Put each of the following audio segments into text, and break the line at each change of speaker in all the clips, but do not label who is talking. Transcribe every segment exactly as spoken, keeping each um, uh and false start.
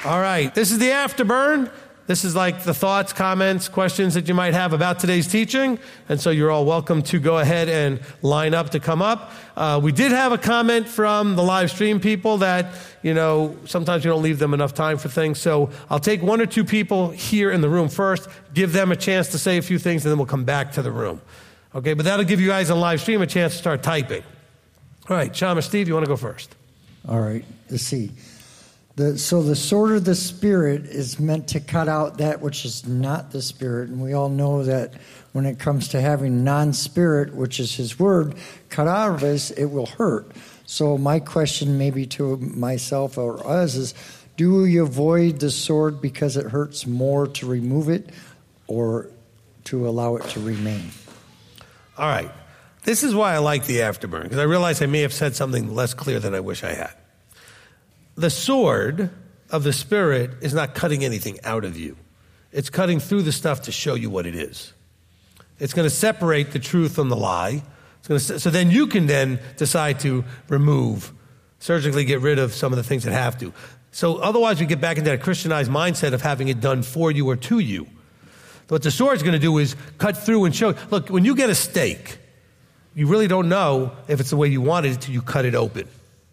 All right, this is the afterburn. This is like the thoughts, comments, questions that you might have about today's teaching. And so you're all welcome to go ahead and line up to come up. Uh, we did have a comment from the live stream people that, you know, sometimes you don't leave them enough time for things. So I'll take one or two people here in the room first, give them a chance to say a few things, and then we'll come back to the room. Okay, but that'll give you guys on live stream a chance to start typing. All right, Sean or Steve, you want to go first?
All right, let's see. The, so the sword of the Spirit is meant to cut out that which is not the Spirit. And we all know that when it comes to having non-Spirit, which is His Word, cut out of us, it will hurt. So my question maybe to myself or us is, do we avoid the sword because it hurts more to remove it or to allow it to remain?
All right. This is why I like the afterburn, because I realize I may have said something less clear than I wish I had. The sword of the Spirit is not cutting anything out of you. It's cutting through the stuff to show you what it is. It's going to separate the truth from the lie. It's going to, so then you can then decide to remove, surgically get rid of some of the things that have to. So otherwise we get back into that Christianized mindset of having it done for you or to you. What the sword's going to do is cut through and show. Look, when you get a steak, you really don't know if it's the way you wanted it until you cut it open.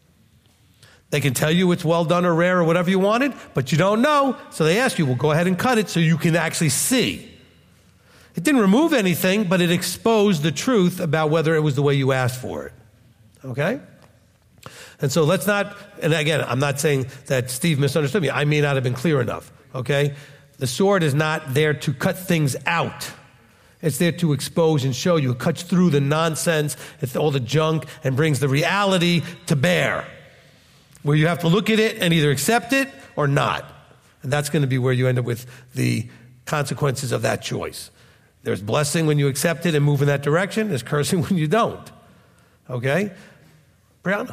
They can tell you it's well done or rare or whatever you wanted, but you don't know. So they ask you, well, go ahead and cut it so you can actually see. It didn't remove anything, but it exposed the truth about whether it was the way you asked for it. Okay? And so let's not, and again, I'm not saying that Steve misunderstood me. I may not have been clear enough. Okay? The sword is not there to cut things out. It's there to expose and show you. It cuts through the nonsense, it's all the junk, and brings the reality to bear, where you have to look at it and either accept it or not. And that's going to be where you end up with the consequences of that choice. There's blessing when you accept it and move in that direction. There's cursing when you don't. Okay? Brianna.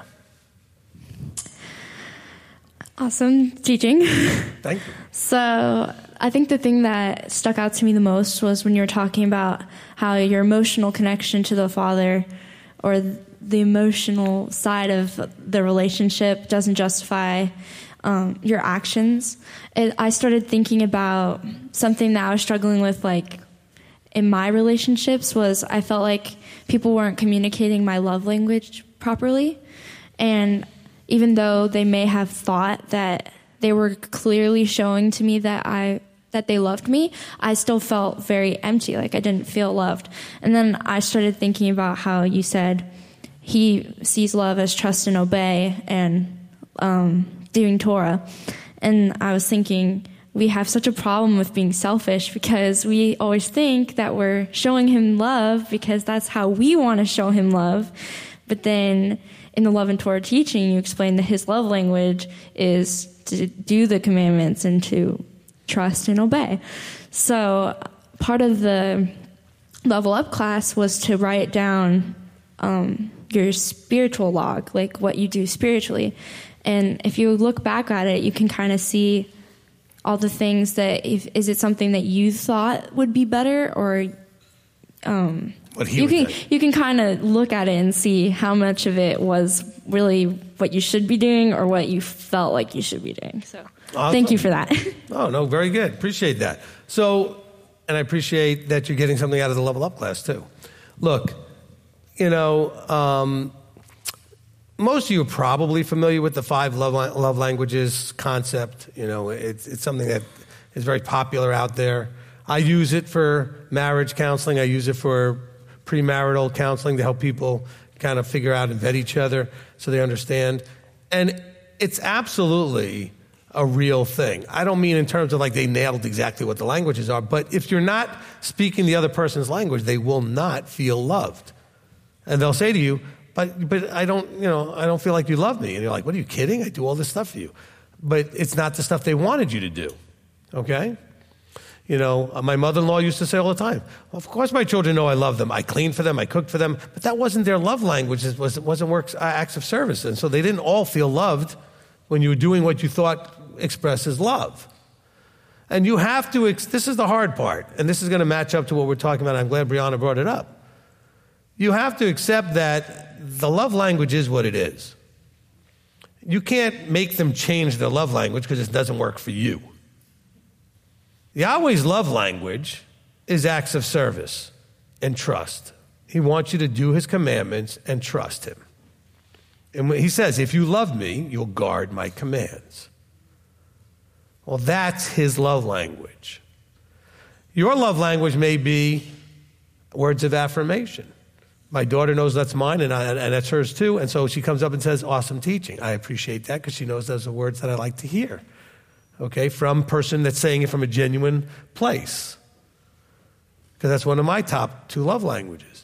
Awesome teaching.
Thank you.
So I think the thing that stuck out to me the most was when you were talking about how your emotional connection to the Father, or the emotional side of the relationship, doesn't justify um, your actions. It, I started thinking about something that I was struggling with, like in my relationships, was I felt like people weren't communicating my love language properly. And even though they may have thought that they were clearly showing to me that I that they loved me, I still felt very empty, like I didn't feel loved. And then I started thinking about how you said He sees love as trust and obey and um, doing Torah. And I was thinking, we have such a problem with being selfish because we always think that we're showing Him love because that's how we want to show Him love. But then in the Love and Torah teaching, you explain that His love language is to do the commandments and to trust and obey. So part of the Level Up class was to write down um, your spiritual log, like what you do spiritually. And if you look back at it, you can kind of see all the things that, if, is it something that you thought would be better, or um,
what he
you can
think.
you can kind of look at it and see how much of it was really what you should be doing or what you felt like you should be doing. So
Awesome.
Thank you for that.
Oh, no, very good. Appreciate that. So, and I appreciate that you're getting something out of the Level Up class too. Look, you know, um, most of you are probably familiar with the five love, love languages concept. You know, it's, it's something that is very popular out there. I use it for marriage counseling. I use it for premarital counseling to help people kind of figure out and vet each other so they understand. And it's absolutely a real thing. I don't mean in terms of like they nailed exactly what the languages are, but if you're not speaking the other person's language, they will not feel loved. And they'll say to you, but but I don't, you know, I don't feel like you love me. And you're like, what, are you kidding? I do all this stuff for you. But it's not the stuff they wanted you to do. Okay? You know, my mother-in-law used to say all the time, well, of course my children know I love them. I clean for them. I cooked for them. But that wasn't their love language. It wasn't, wasn't works, uh, acts of service. And so they didn't all feel loved when you were doing what you thought expresses love. And you have to, ex- this is the hard part, and this is going to match up to what we're talking about. I'm glad Brianna brought it up. You have to accept that the love language is what it is. you can't make them change their love language because it doesn't work for you. Yahweh's love language is acts of service and trust. He wants you to do his commandments and trust him. And he says, if you love me, you'll guard my commands. Well, that's his love language. Your love language may be words of affirmation. My daughter knows that's mine, and, I, and that's hers too, and so she comes up and says, awesome teaching. I appreciate that because she knows those are words that I like to hear, okay, from a person that's saying it from a genuine place, because that's one of my top two love languages.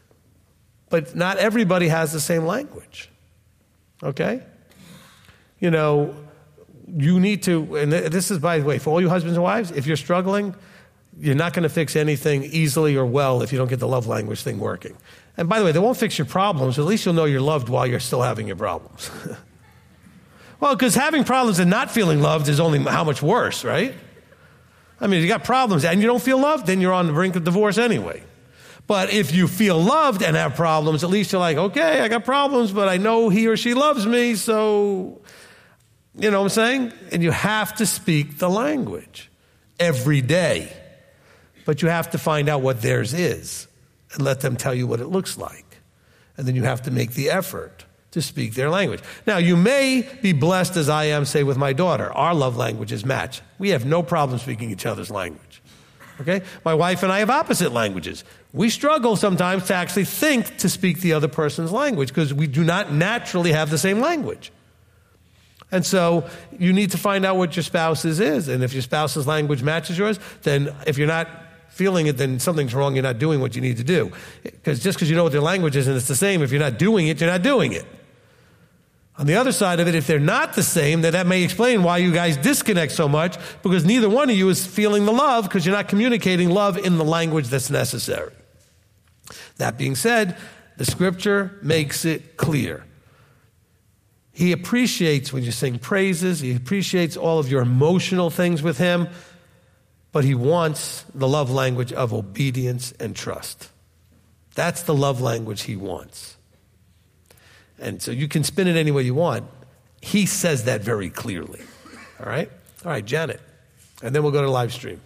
But not everybody has the same language, okay? You know, you need to, and this is, by the way, for all you husbands and wives, if you're struggling, you're not going to fix anything easily or well if you don't get the love language thing working. And by the way, they won't fix your problems, but at least you'll know you're loved while you're still having your problems. Well, because having problems and not feeling loved is only how much worse, right? I mean, if you got problems and you don't feel loved, then you're on the brink of divorce anyway. But if you feel loved and have problems, at least you're like, okay, I got problems, but I know he or she loves me, so, you know what I'm saying? And you have to speak the language every day. But you have to find out what theirs is and let them tell you what it looks like. And then you have to make the effort to speak their language. Now, you may be blessed as I am, say, with my daughter. Our love languages match. We have no problem speaking each other's language. Okay? My wife and I have opposite languages. We struggle sometimes to actually think to speak the other person's language because we do not naturally have the same language. And so you need to find out what your spouse's is. And if your spouse's language matches yours, then if you're not feeling it, then something's wrong. You're not doing what you need to do. Because just because you know what their language is and it's the same, if you're not doing it, you're not doing it. On the other side of it, if they're not the same, then that may explain why you guys disconnect so much, because neither one of you is feeling the love because you're not communicating love in the language that's necessary. That being said, the scripture makes it clear. He appreciates when you sing praises. He appreciates all of your emotional things with him. But he wants the love language of obedience and trust. That's the love language he wants. And so you can spin it any way you want. He says that very clearly. All right? All right, Janet. And then we'll go to live stream.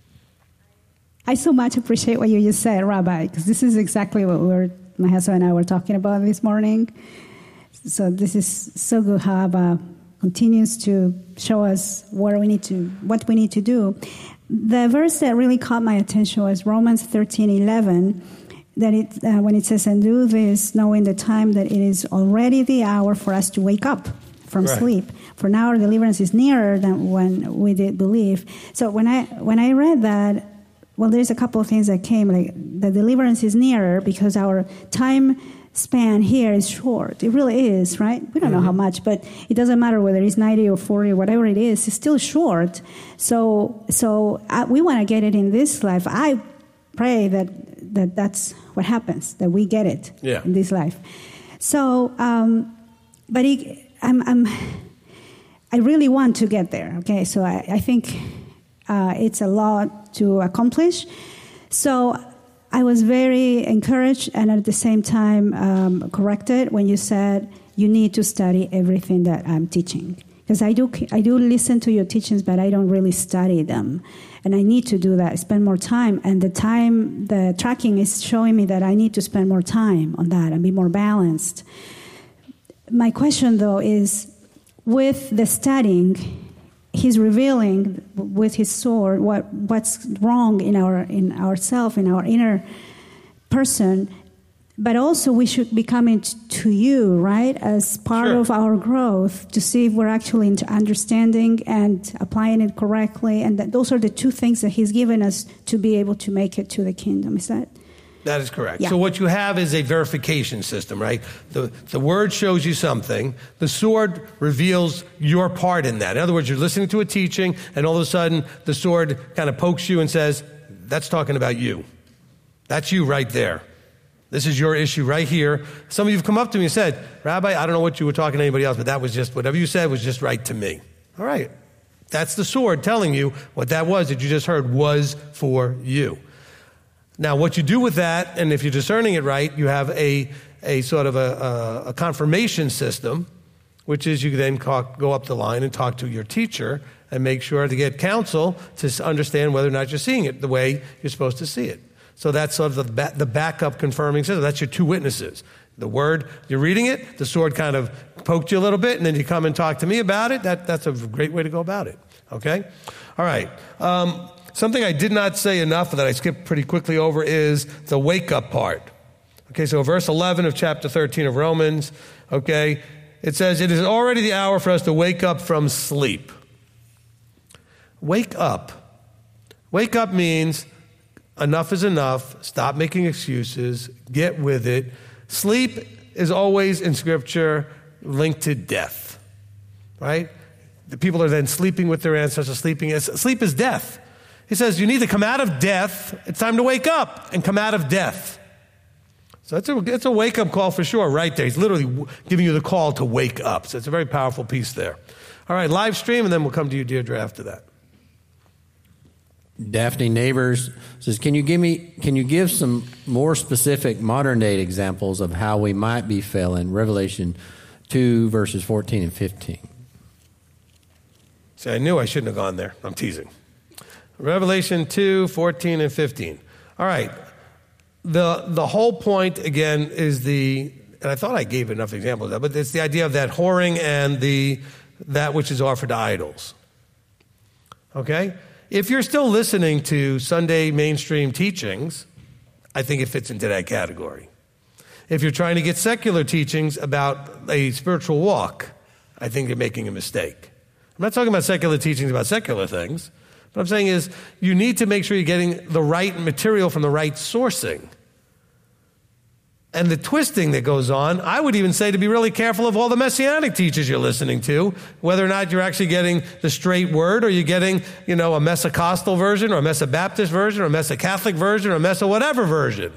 I so much appreciate what you just said, Rabbi, because this is exactly what we were, my husband and I were talking about this morning. So this is so good how Abba continues to show us what we need to, what we need to do. The verse that really caught my attention was Romans thirteen eleven, that it uh, when it says, "And do this, knowing the time that it is already the hour for us to wake up from right. sleep. For now our deliverance is nearer than when we did believe." So when I when I read that, well, there's a couple of things that came. Like the deliverance is nearer because our time span here is short. It really is, right? We don't mm-hmm. know how much, but it doesn't matter whether it's ninety or forty or whatever it is. It's still short. So, so I, we want to get it in this life. I pray that that that's what happens, that we get it
yeah.
in this life. So, um, but it, I'm, I'm, I really want to get there. Okay, so I, I think uh, it's a lot to accomplish. So. I was very encouraged and at the same time um, corrected when you said you need to study everything that I'm teaching. Because I do, I do listen to your teachings, but I don't really study them. And I need to do that, spend more time. And the time, the tracking is showing me that I need to spend more time on that and be more balanced. My question, though, is with the studying, he's revealing with his sword what, what's wrong in our in ourself, in our inner person. But also we should be coming to you, right, as part
sure.
of our growth to see if we're actually into understanding and applying it correctly. And that those are the two things that he's given us to be able to make it to the kingdom. Is that?
That is correct.
Yeah.
So what you have is a verification system, right? The the word shows you something. The sword reveals your part in that. In other words, you're listening to a teaching, and all of a sudden the sword kind of pokes you and says, that's talking about you. That's you right there. This is your issue right here. Some of you have come up to me and said, Rabbi, I don't know what you were talking to anybody else, but that was just, whatever you said was just right to me. All right. That's the sword telling you what that was that you just heard was for you. Now, what you do with that, and if you're discerning it right, you have a, a sort of a, a, a confirmation system which is you then go up the line and talk to your teacher and make sure to get counsel to understand whether or not you're seeing it the way you're supposed to see it. So that's sort of the, ba- the backup confirming system. That's your two witnesses. The word, you're reading it, the sword kind of poked you a little bit, and then you come and talk to me about it. That, that's a great way to go about it, okay? All right. Um, something I did not say enough that I skipped pretty quickly over is the wake-up part. Okay, so verse eleven of chapter thirteen of Romans, okay, it says, "It is already the hour for us to wake up from sleep." Wake up. Wake up means enough is enough. Stop making excuses. Get with it. Sleep is always in Scripture linked to death, right? The people are then sleeping with their ancestors, sleeping. Sleep is death. He says you need to come out of death. It's time to wake up and come out of death. So it's a, it's a wake-up call for sure right there. He's literally giving you the call to wake up. So it's a very powerful piece there. All right, live stream, and then we'll come to you, Deirdre, after that.
Daphne Neighbors says, can you give me, can you give some more specific modern day examples of how we might be failing? Revelation two, verses fourteen and fifteen.
See, I knew I shouldn't have gone there. I'm teasing. Revelation two, fourteen and fifteen. All right. The the whole point, again, is the, and I thought I gave enough examples of that, but it's the idea of that whoring and the that which is offered to idols. Okay? If you're still listening to Sunday mainstream teachings, I think it fits into that category. If you're trying to get secular teachings about a spiritual walk, I think you're making a mistake. I'm not talking about secular teachings about secular things. What I'm saying is you need to make sure you're getting the right material from the right sourcing. And the twisting that goes on, I would even say to be really careful of all the Messianic teachers you're listening to, whether or not you're actually getting the straight word or you're getting, you know, a Messacostal version or a Messabaptist version or a Messacatholic version or a Messa whatever version.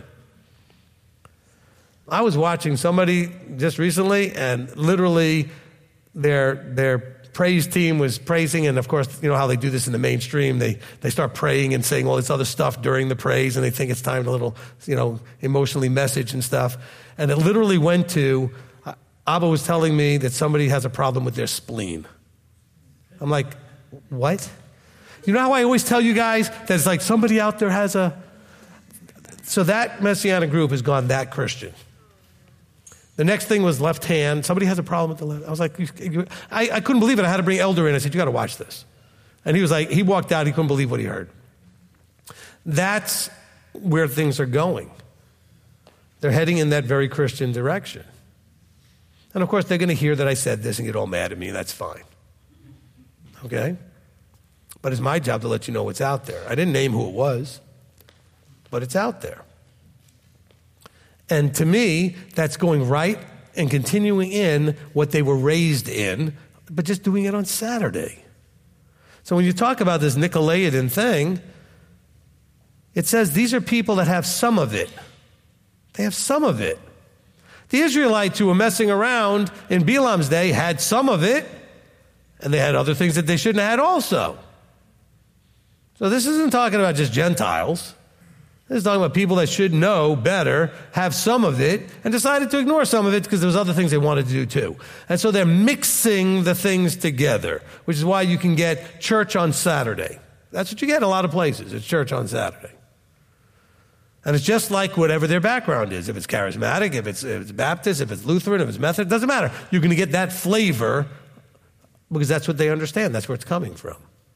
I was watching somebody just recently, and literally their their praise team was praising, and of course, you know how they do this in the mainstream. They they start praying and saying all this other stuff during the praise, and they think it's time to little, you know, emotionally message and stuff. And it literally went to, uh, Abba was telling me that somebody has a problem with their spleen. I'm like, what? You know how I always tell you guys that it's like somebody out there has a... So that Messianic group has gone that Christian. The next thing was left hand. Somebody has a problem with the left. I was like, you, you, I, I couldn't believe it. I had to bring Elder in. I said, you got to watch this. And he was like, he walked out. He couldn't believe what he heard. That's where things are going. They're heading in that very Christian direction. And of course, they're going to hear that I said this and get all mad at me. That's fine. Okay? But it's my job to let you know what's out there. I didn't name who it was, but it's out there. And to me, that's going right and continuing in what they were raised in, but just doing it on Saturday. So when you talk about this Nicolaitan thing, it says these are people that have some of it. They have some of it. The Israelites who were messing around in Balaam's day had some of it, and they had other things that they shouldn't have had also. So this isn't talking about just Gentiles. This is talking about people that should know better, have some of it, and decided to ignore some of it because there was other things they wanted to do too. And so they're mixing the things together, which is why you can get church on Saturday. That's what you get in a lot of places. It's church on Saturday. And it's just like whatever their background is. If it's charismatic, if it's, if it's Baptist, if it's Lutheran, if it's Methodist, it doesn't matter. You're going to get that flavor because that's what they understand. That's where it's coming from.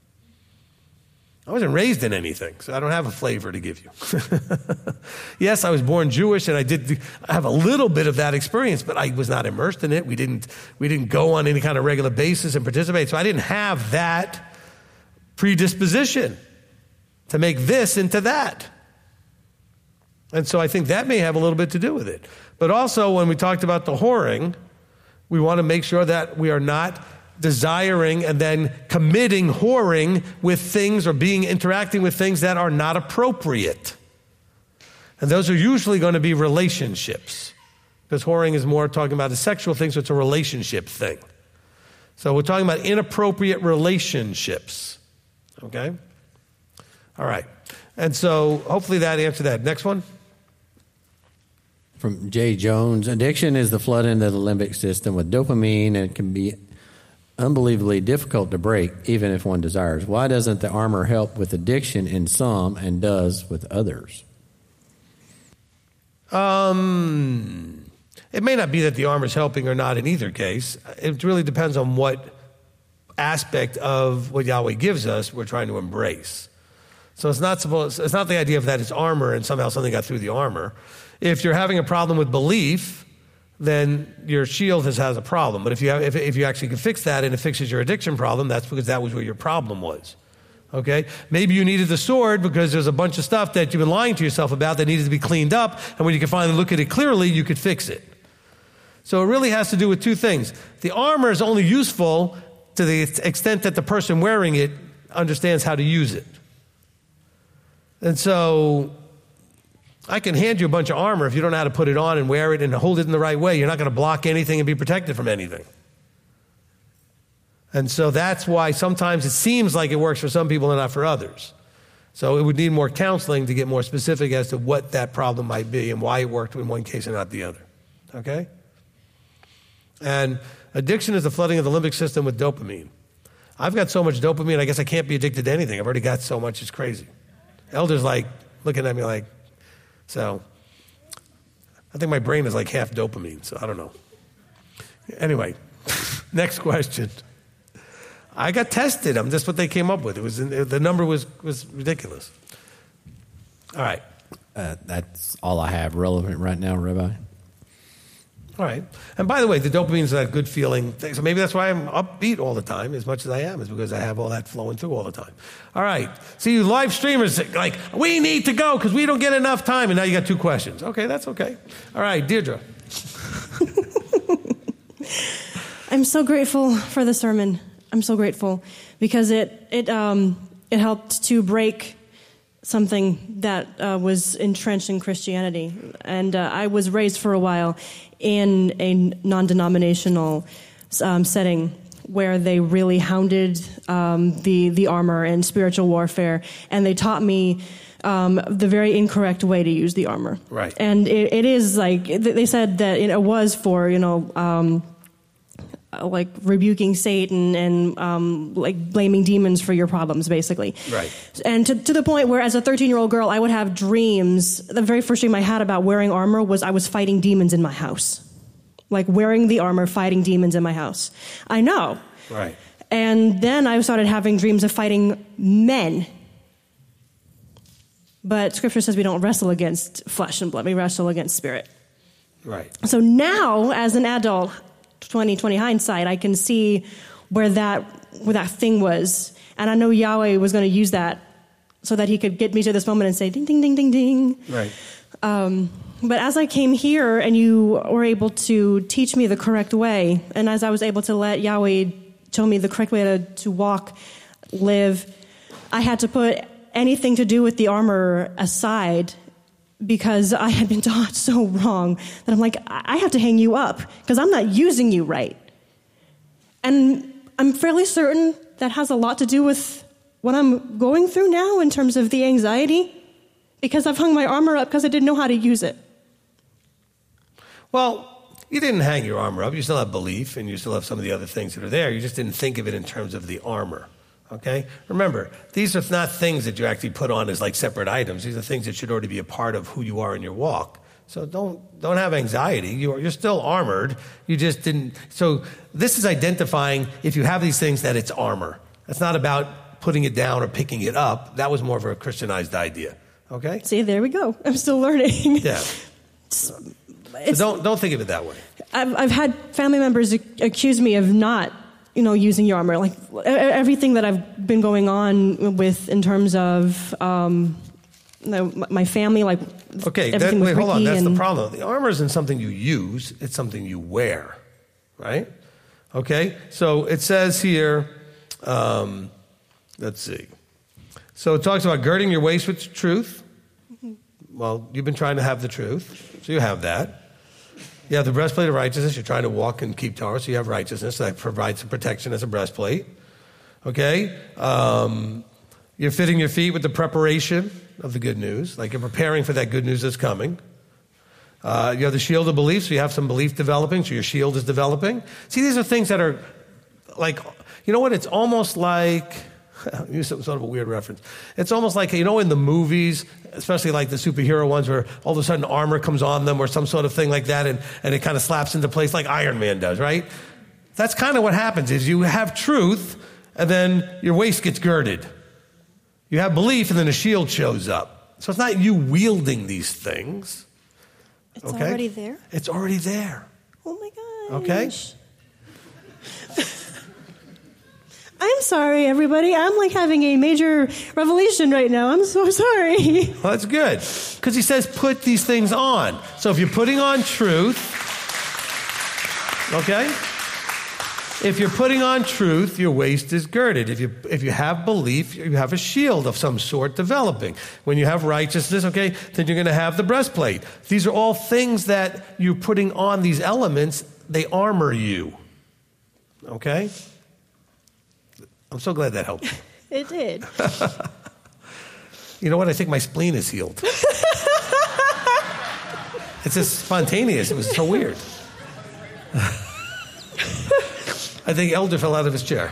I wasn't raised in anything, so I don't have a flavor to give you. Yes, I was born Jewish, and I did have a little bit of that experience, but I was not immersed in it. We didn't, we didn't go on any kind of regular basis and participate, so I didn't have that predisposition to make this into that. And so I think that may have a little bit to do with it. But also, when we talked about the whoring, we want to make sure that we are not desiring and then committing whoring with things or being interacting with things that are not appropriate. And those are usually going to be relationships, because whoring is more talking about a sexual thing, so it's a relationship thing. So we're talking about inappropriate relationships. Okay? All right. And so hopefully that answered that. Next one.
from Jay Jones. Addiction is the flooding of the limbic system with dopamine, and it can be unbelievably difficult to break, even if one desires. Why doesn't the armor help with addiction in some and does with others?
Um, it may not be that the armor is helping or not in either case. It really depends on what aspect of what Yahweh gives us we're trying to embrace. So it's not supposed. It's not the idea of that it's armor and somehow something got through the armor. If you're having a problem with belief, then your shield has, has a problem. But if you have, if, if you actually can fix that and it fixes your addiction problem, that's because that was where your problem was. Okay? Maybe you needed the sword because there's a bunch of stuff that you've been lying to yourself about that needed to be cleaned up, and when you can finally look at it clearly, you could fix it. So it really has to do with two things. The armor is only useful to the extent that the person wearing it understands how to use it. And so I can hand you a bunch of armor. If you don't know how to put it on and wear it and hold it in the right way, you're not going to block anything and be protected from anything. And so that's why sometimes it seems like it works for some people and not for others. So it would need more counseling to get more specific as to what that problem might be and why it worked in one case and not the other. Okay? And addiction is the flooding of the limbic system with dopamine. I've got so much dopamine, I guess I can't be addicted to anything. I've already got so much, it's crazy. Elders like looking at me like, so I think my brain is like half dopamine, so I don't know. Anyway, next question. I got tested. I'm just what they came up with. It was the number was was ridiculous. All right.
Uh, that's all I have relevant right now, Rabbi.
All right. And by the way, the dopamine is that good feeling thing. So maybe that's why I'm upbeat all the time as much as I am, is because I have all that flowing through all the time. All right. So you live streamers, like, we need to go because we don't get enough time. And now you got two questions. Okay, that's okay. All right, Deirdre.
I'm so grateful for the sermon. I'm so grateful because it it um, it helped to break something that uh, was entrenched in Christianity. And uh, I was raised for a while in a non-denominational um, setting where they really hounded um, the the armor and spiritual warfare, and they taught me um, the very incorrect way to use the armor.
Right.
And it, it is like, they said that it was for, you know, um, like rebuking Satan and um, like blaming demons for your problems, basically.
Right.
And to, to the point where, as a thirteen-year-old girl, I would have dreams. The very first dream I had about wearing armor was I was fighting demons in my house. Like wearing the armor, fighting demons in my house. I know.
Right.
And then I started having dreams of fighting men. But Scripture says we don't wrestle against flesh and blood. We wrestle against spirit.
Right.
So now, as an adult, twenty twenty hindsight, I can see where that where that thing was. And I know Yahweh was going to use that so that he could get me to this moment and say, ding, ding, ding, ding, ding.
Right.
Um, but as I came here and you were able to teach me the correct way, and as I was able to let Yahweh show me the correct way to, to walk, live, I had to put anything to do with the armor aside because I had been taught so wrong that I'm like, I have to hang you up because I'm not using you right. And I'm fairly certain that has a lot to do with what I'm going through now in terms of the anxiety, because I've hung my armor up because I didn't know how to use it.
Well, you didn't hang your armor up. You still have belief, and you still have some of the other things that are there. You just didn't think of it in terms of the armor. Okay? Remember, these are not things that you actually put on as like separate items. These are things that should already be a part of who you are in your walk. So don't don't have anxiety. You're, you're still armored. You just didn't. So this is identifying, if you have these things, that it's armor. It's not about putting it down or picking it up. That was more of a Christianized idea. Okay?
See, there we go. I'm still learning.
Yeah. So don't don't think of it that way.
I've, I've had family members accuse me of not, you know, using your armor. Like everything that I've been going on with in terms of um, my family, like
okay, that, wait, hold on. That's and, the problem. The armor isn't something you use; it's something you wear, right? Okay. So it says here. Um, let's see. So it talks about girding your waist with truth. Well, you've been trying to have the truth, so you have that. You have the breastplate of righteousness. You're trying to walk and keep Torah, so you have righteousness. That provides some protection as a breastplate. Okay? Um, you're fitting your feet with the preparation of the good news, like you're preparing for that good news that's coming. Uh, you have the shield of belief, so you have some belief developing, so your shield is developing. See, these are things that are like, you know what? It's almost like, I'll use some sort of a weird reference. It's almost like, you know, in the movies, especially like the superhero ones where all of a sudden armor comes on them or some sort of thing like that, and, and it kind of slaps into place like Iron Man does, right? That's kind of what happens is you have truth, and then your waist gets girded. You have belief, and then a shield shows up. So it's not you wielding these things.
It's
okay?
already there?
It's already there.
Oh my gosh.
Okay?
I'm sorry, everybody. I'm like having a major revelation right now. I'm so sorry.
Well, that's good. Because he says put these things on. So if you're putting on truth, okay? If you're putting on truth, your waist is girded. If you if you have belief, you have a shield of some sort developing. When you have righteousness, okay, then you're going to have the breastplate. These are all things that you're putting on these elements. They armor you. Okay? I'm so glad that helped.
It did.
You know what? I think my spleen is healed. It's just spontaneous. It was so weird. I think Elder fell out of his chair.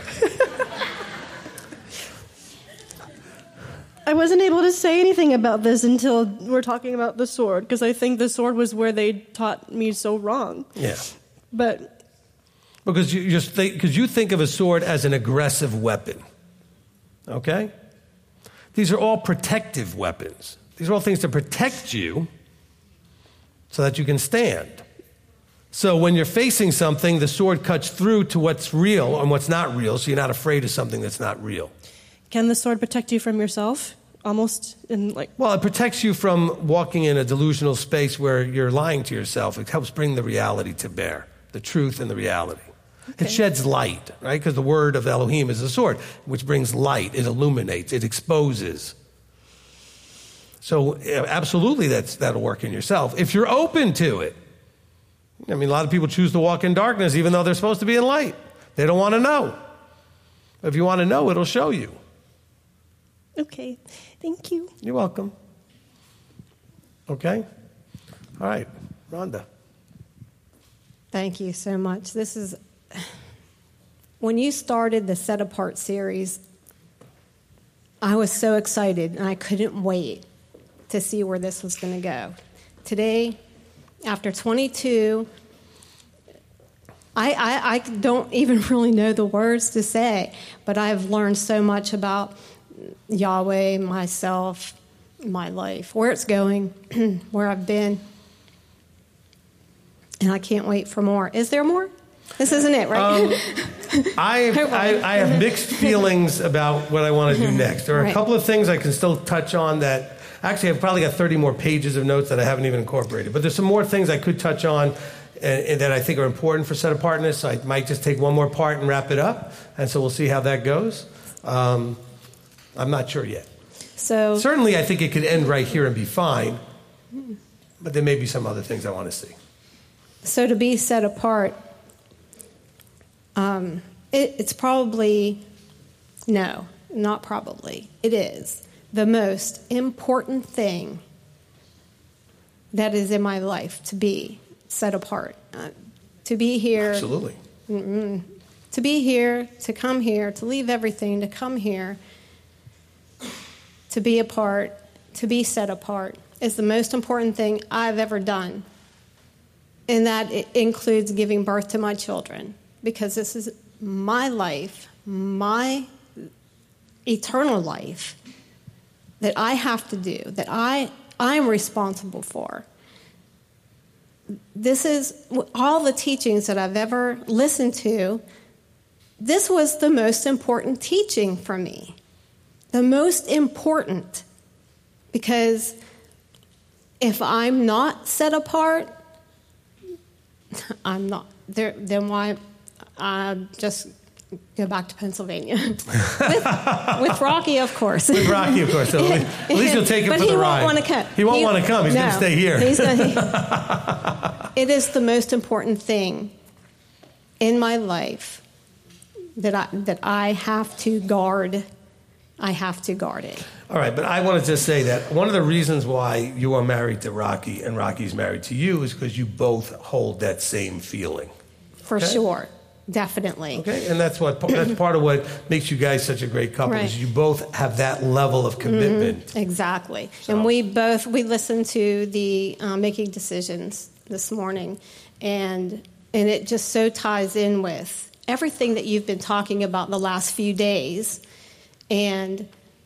I wasn't able to say anything about this until we're talking about the sword, because I think the sword was where they taught me so wrong.
Yeah.
But
because you just think, because you think of a sword as an aggressive weapon. Okay? These are all protective weapons. These are all things to protect you so that you can stand. So when you're facing something, the sword cuts through to what's real and what's not real, so you're not afraid of something that's not real.
Can the sword protect you from yourself? Almost in like...
Well, it protects you from walking in a delusional space where you're lying to yourself. It helps bring the reality to bear, the truth and the reality. Okay. It sheds light, right? Because the word of Elohim is a sword, which brings light. It illuminates. It exposes. So absolutely that's, that'll work in yourself if you're open to it. I mean, a lot of people choose to walk in darkness even though they're supposed to be in light. They don't want to know. If you want to know, it'll show you.
Okay. Thank you.
You're welcome. Okay? All right. Rhonda.
Thank you so much. This is, when you started the Set Apart series, I was so excited and I couldn't wait to see where this was going to go. Today, after twenty-two, I, I, I don't even really know the words to say, but I've learned so much about Yahweh, myself, my life, where it's going, where I've been, and I can't wait for more. Is there more? This isn't it, right?
Um, I, I, I have mixed feelings about what I want to do next. There are
Right.
a couple of things I can still touch on that. Actually, I've probably got thirty more pages of notes that I haven't even incorporated. But there's some more things I could touch on and, and that I think are important for set apartness. So I might just take one more part and wrap it up. And so we'll see how that goes. Um, I'm not sure yet.
So
Certainly, I think it could end right here and be fine. But there may be some other things I want to see.
So to be set apart, um, it, it's probably, no, not probably, it is the most important thing that is in my life, to be set apart. Uh, to be here.
Absolutely.
Mm-mm, to be here, to come here, to leave everything, to come here, to be apart, to be set apart is the most important thing I've ever done. And that it includes giving birth to my children, because this is my life, my eternal life that I have to do, that I I'm responsible for. This is all the teachings that I've ever listened to. This was the most important teaching for me. The most important, because if I'm not set apart, I'm not there. Then why? Uh, just go back to Pennsylvania with, with Rocky, of course.
With Rocky, of course. So at least, at least you'll take him
but
for the
he
ride.
Won't want to come.
He won't
He-
want to come. He's
no,
going to stay here.
He's gonna, it is the most important thing in my life that I that I have to guard. I have to guard it.
All right, but I want to just say that one of the reasons why you are married to Rocky and Rocky's married to you is because you both hold that same feeling.
For
Okay.
sure. Definitely.
Okay, and that's what that's part of what makes you guys such a great couple
Right.
is you both have that level of commitment.
Mm-hmm. Exactly.
So-
And we both, we listened to the uh, Making Decisions this morning, and and it just so ties in with everything that you've been talking about the last few days. And,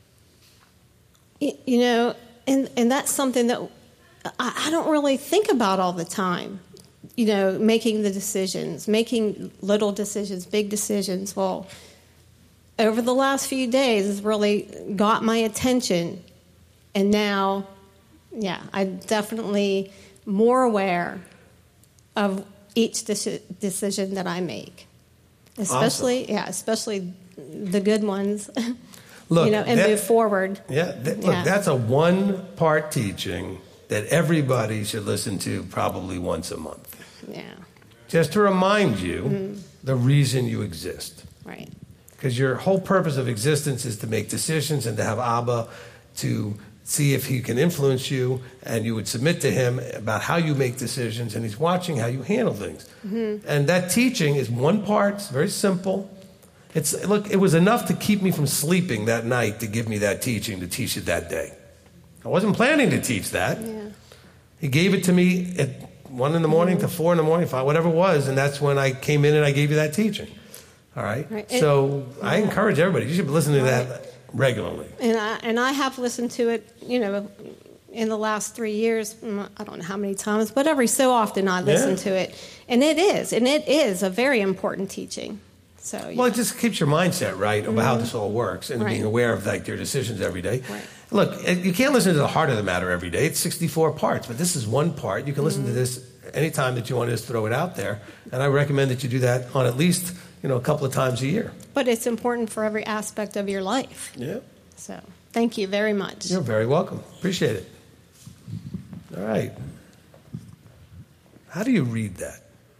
y- you know, and, and that's something that I, I don't really think about all the time. You know, making the decisions, making little decisions, big decisions. Well, over the last few days has really got my attention. And now, yeah, I'm definitely more aware of each deci- decision that I make. Especially, yeah, especially the good ones.
Look,
you know, and
that-
move forward.
Yeah, th- look,
Yeah.
that's a one-part teaching that everybody should listen to probably once a month.
Yeah,
Just to remind you
Mm-hmm.
the reason you exist.
right.
Because your whole purpose of existence is to make decisions and to have Abba to see if he can influence you, and you would submit to him about how you make decisions, and he's watching how you handle things.
Mm-hmm.
And that teaching is one part, it's very simple. It's look, it was enough to keep me from sleeping that night to give me that teaching, to teach it that day. I wasn't planning to teach that.
Yeah.
He gave it to me at one in the morning to four in the morning, five, whatever it was, and that's when I came in and I gave you that teaching. All right?
Right.
So I encourage everybody, you should be listening to
Right.
that regularly.
And I, and I have listened to it, you know, in the last three years. mm, I don't know how many times, but every so often I listen
Yeah.
to it. And it is, and it is a very important teaching. So, yeah.
Well, it just keeps your mindset right about how this all works and
Right.
being aware of like your decisions every day.
Right.
Look, you can't listen to the heart of the matter every day. It's sixty-four parts, but this is one part. You can listen to this anytime that you want to just throw it out there. And I recommend that you do that on at least, you know, a couple of times a year.
But it's important for every aspect of your life.
Yeah.
So thank you very much.
You're very welcome. Appreciate it. All right. How do you read that?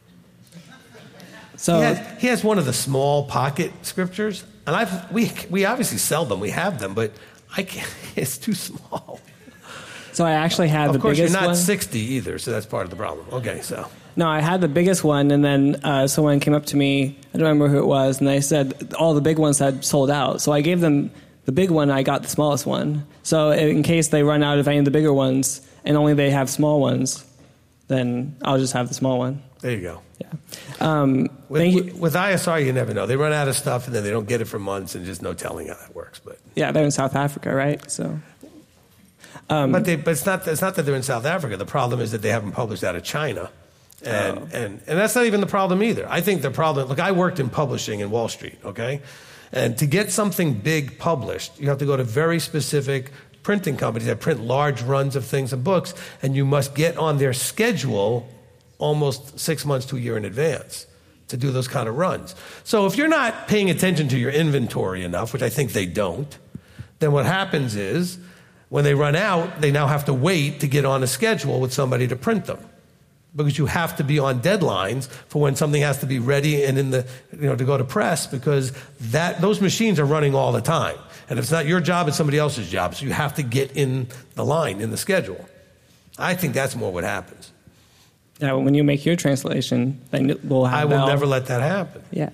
So
He has, he has one of the small pocket scriptures, and I've we we obviously sell them. We have them, but I can't, it's too small.
so I actually had the
Of course, you're
biggest
not
one.
sixty either, so that's part of the problem. Okay, so
No, I had the biggest one, and then uh, someone came up to me. I don't remember who it was, and they said all the big ones had sold out. So I gave them the big one. I got the smallest one. So in case they run out of any of the bigger ones, and only they have small ones, then I'll just have the small one.
there you go.
Yeah. Um,
With,
thank you.
with, with I S R, you never know. They run out of stuff, and then they don't get it for months, and just no telling how that works. But
Yeah, they're in South Africa, right? So
but, they, but it's not it's not that they're in South Africa. The problem is that they haven't published out of China. And,
Oh.
and, and that's not even the problem either. I think the problem, look, I worked in publishing in Wall Street, okay? And to get something big published, you have to go to very specific printing companies that print large runs of things and books, and you must get on their schedule almost six months to a year in advance to do those kind of runs. So if you're not paying attention to your inventory enough, which I think they don't, then what happens is when they run out, they now have to wait to get on a schedule with somebody to print them. Because you have to be on deadlines for when something has to be ready and in the, you know, to go to press, because that those machines are running all the time. And if it's not your job, it's somebody else's job. So you have to get in the line, in the schedule. I think that's more what happens.
yeah, when you make your translation, then we'll have
I will
that.
never let that happen.
Yeah.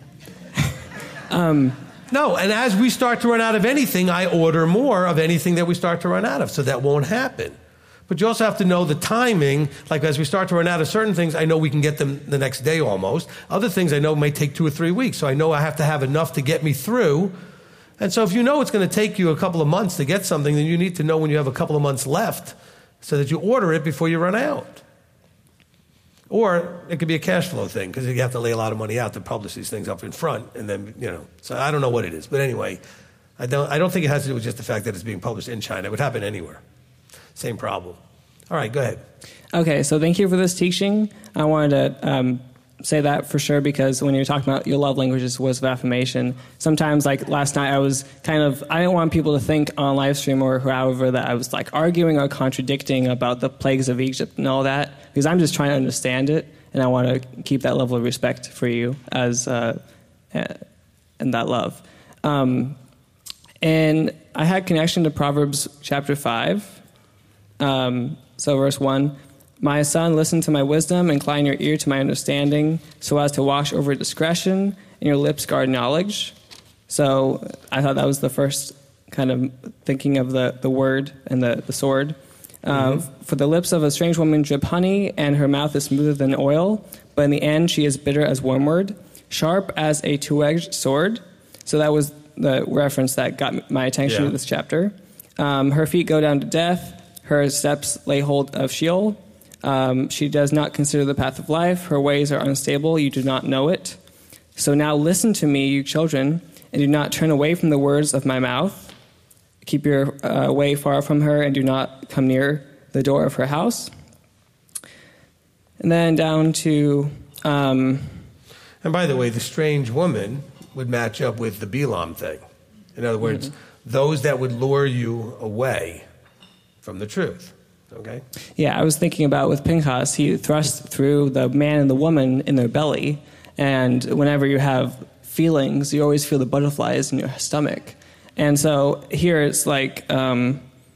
No, and as we start to run out of anything, I order more of anything that we start to run out of, so that won't happen. But you also have to know the timing. Like as we start to run out of certain things, I know we can get them the next day almost. Other things I know may take two or three weeks, so I know I have to have enough to get me through. And so if you know it's going to take you a couple of months to get something, then you need to know when you have a couple of months left so that you order it before you run out. Or it could be a cash flow thing, because you have to lay a lot of money out to publish these things up in front, and then, you know. So I don't know what it is. But anyway, I don't, I don't think it has to do with just the fact that it's being published in China. It would happen anywhere. Same problem. All right, go ahead.
Okay, so thank you for this teaching. I wanted to um, say that for sure, because when you're talking about your love languages, words of affirmation, sometimes, like last night, I was kind of, I didn't want people to think on live stream or however that I was like arguing or contradicting about the plagues of Egypt and all that, because I'm just trying to understand it, and I want to keep that level of respect for you as uh, and that love. Um, and I had connection to Proverbs chapter five. Um, so verse one, my son, listen to my wisdom, incline your ear to my understanding, so as to watch over discretion, and your lips guard knowledge. So I thought that was the first kind of thinking of the, the word and the, the sword. Uh, mm-hmm. For the lips of a strange woman drip honey, and her mouth is smoother than oil, but in the end she is bitter as wormwood, sharp as a two-edged sword. So that was the reference that got my attention
yeah.
to this chapter. Um, her feet go down to death, her steps lay hold of Sheol. Um, she does not consider the path of life. Her ways are unstable. You do not know it. So now listen to me, you children, and do not turn away from the words of my mouth. Keep your uh, way far from her, and do not come near the door of her house. And then down to... Um,
and by the way, the strange woman would match up with the Balaam thing. In other words, mm-hmm. those that would lure you away from the truth. Okay?
Yeah, I was thinking about with Pinchas, he thrust through the man and the woman in their belly, and whenever you have feelings, you always feel the butterflies in your stomach. And so here it's like, um,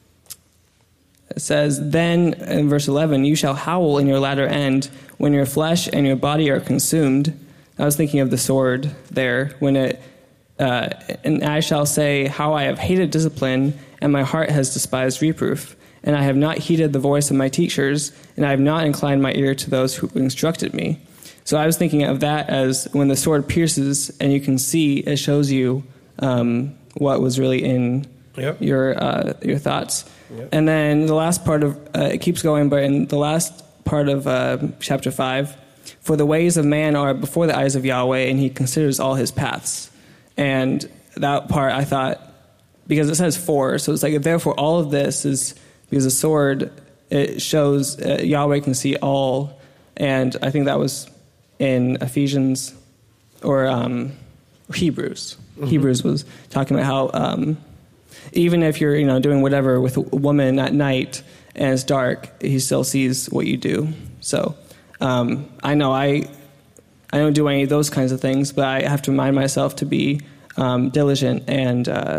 it says, then in verse eleven, you shall howl in your latter end when your flesh and your body are consumed. I was thinking of the sword there, when it, uh, and I shall say how I have hated discipline, and my heart has despised reproof. And I have not heeded the voice of my teachers, and I have not inclined my ear to those who instructed me. So I was thinking of that as when the sword pierces, and you can see, it shows you um, what was really in yep. your uh, your thoughts. Yep. And then the last part of, uh, it keeps going, but in the last part of uh, chapter five, for the ways of man are before the eyes of Yahweh, and he considers all his paths. And that part I thought, because it says for, so it's like, therefore all of this is... Because a sword, it shows uh, Yahweh can see all. And I think that was in Ephesians or um, Hebrews. Mm-hmm. Hebrews was talking about how um, even if you're you know doing whatever with a woman at night and it's dark, he still sees what you do. So um, I know I I don't do any of those kinds of things, but I have to remind myself to be um, diligent and uh,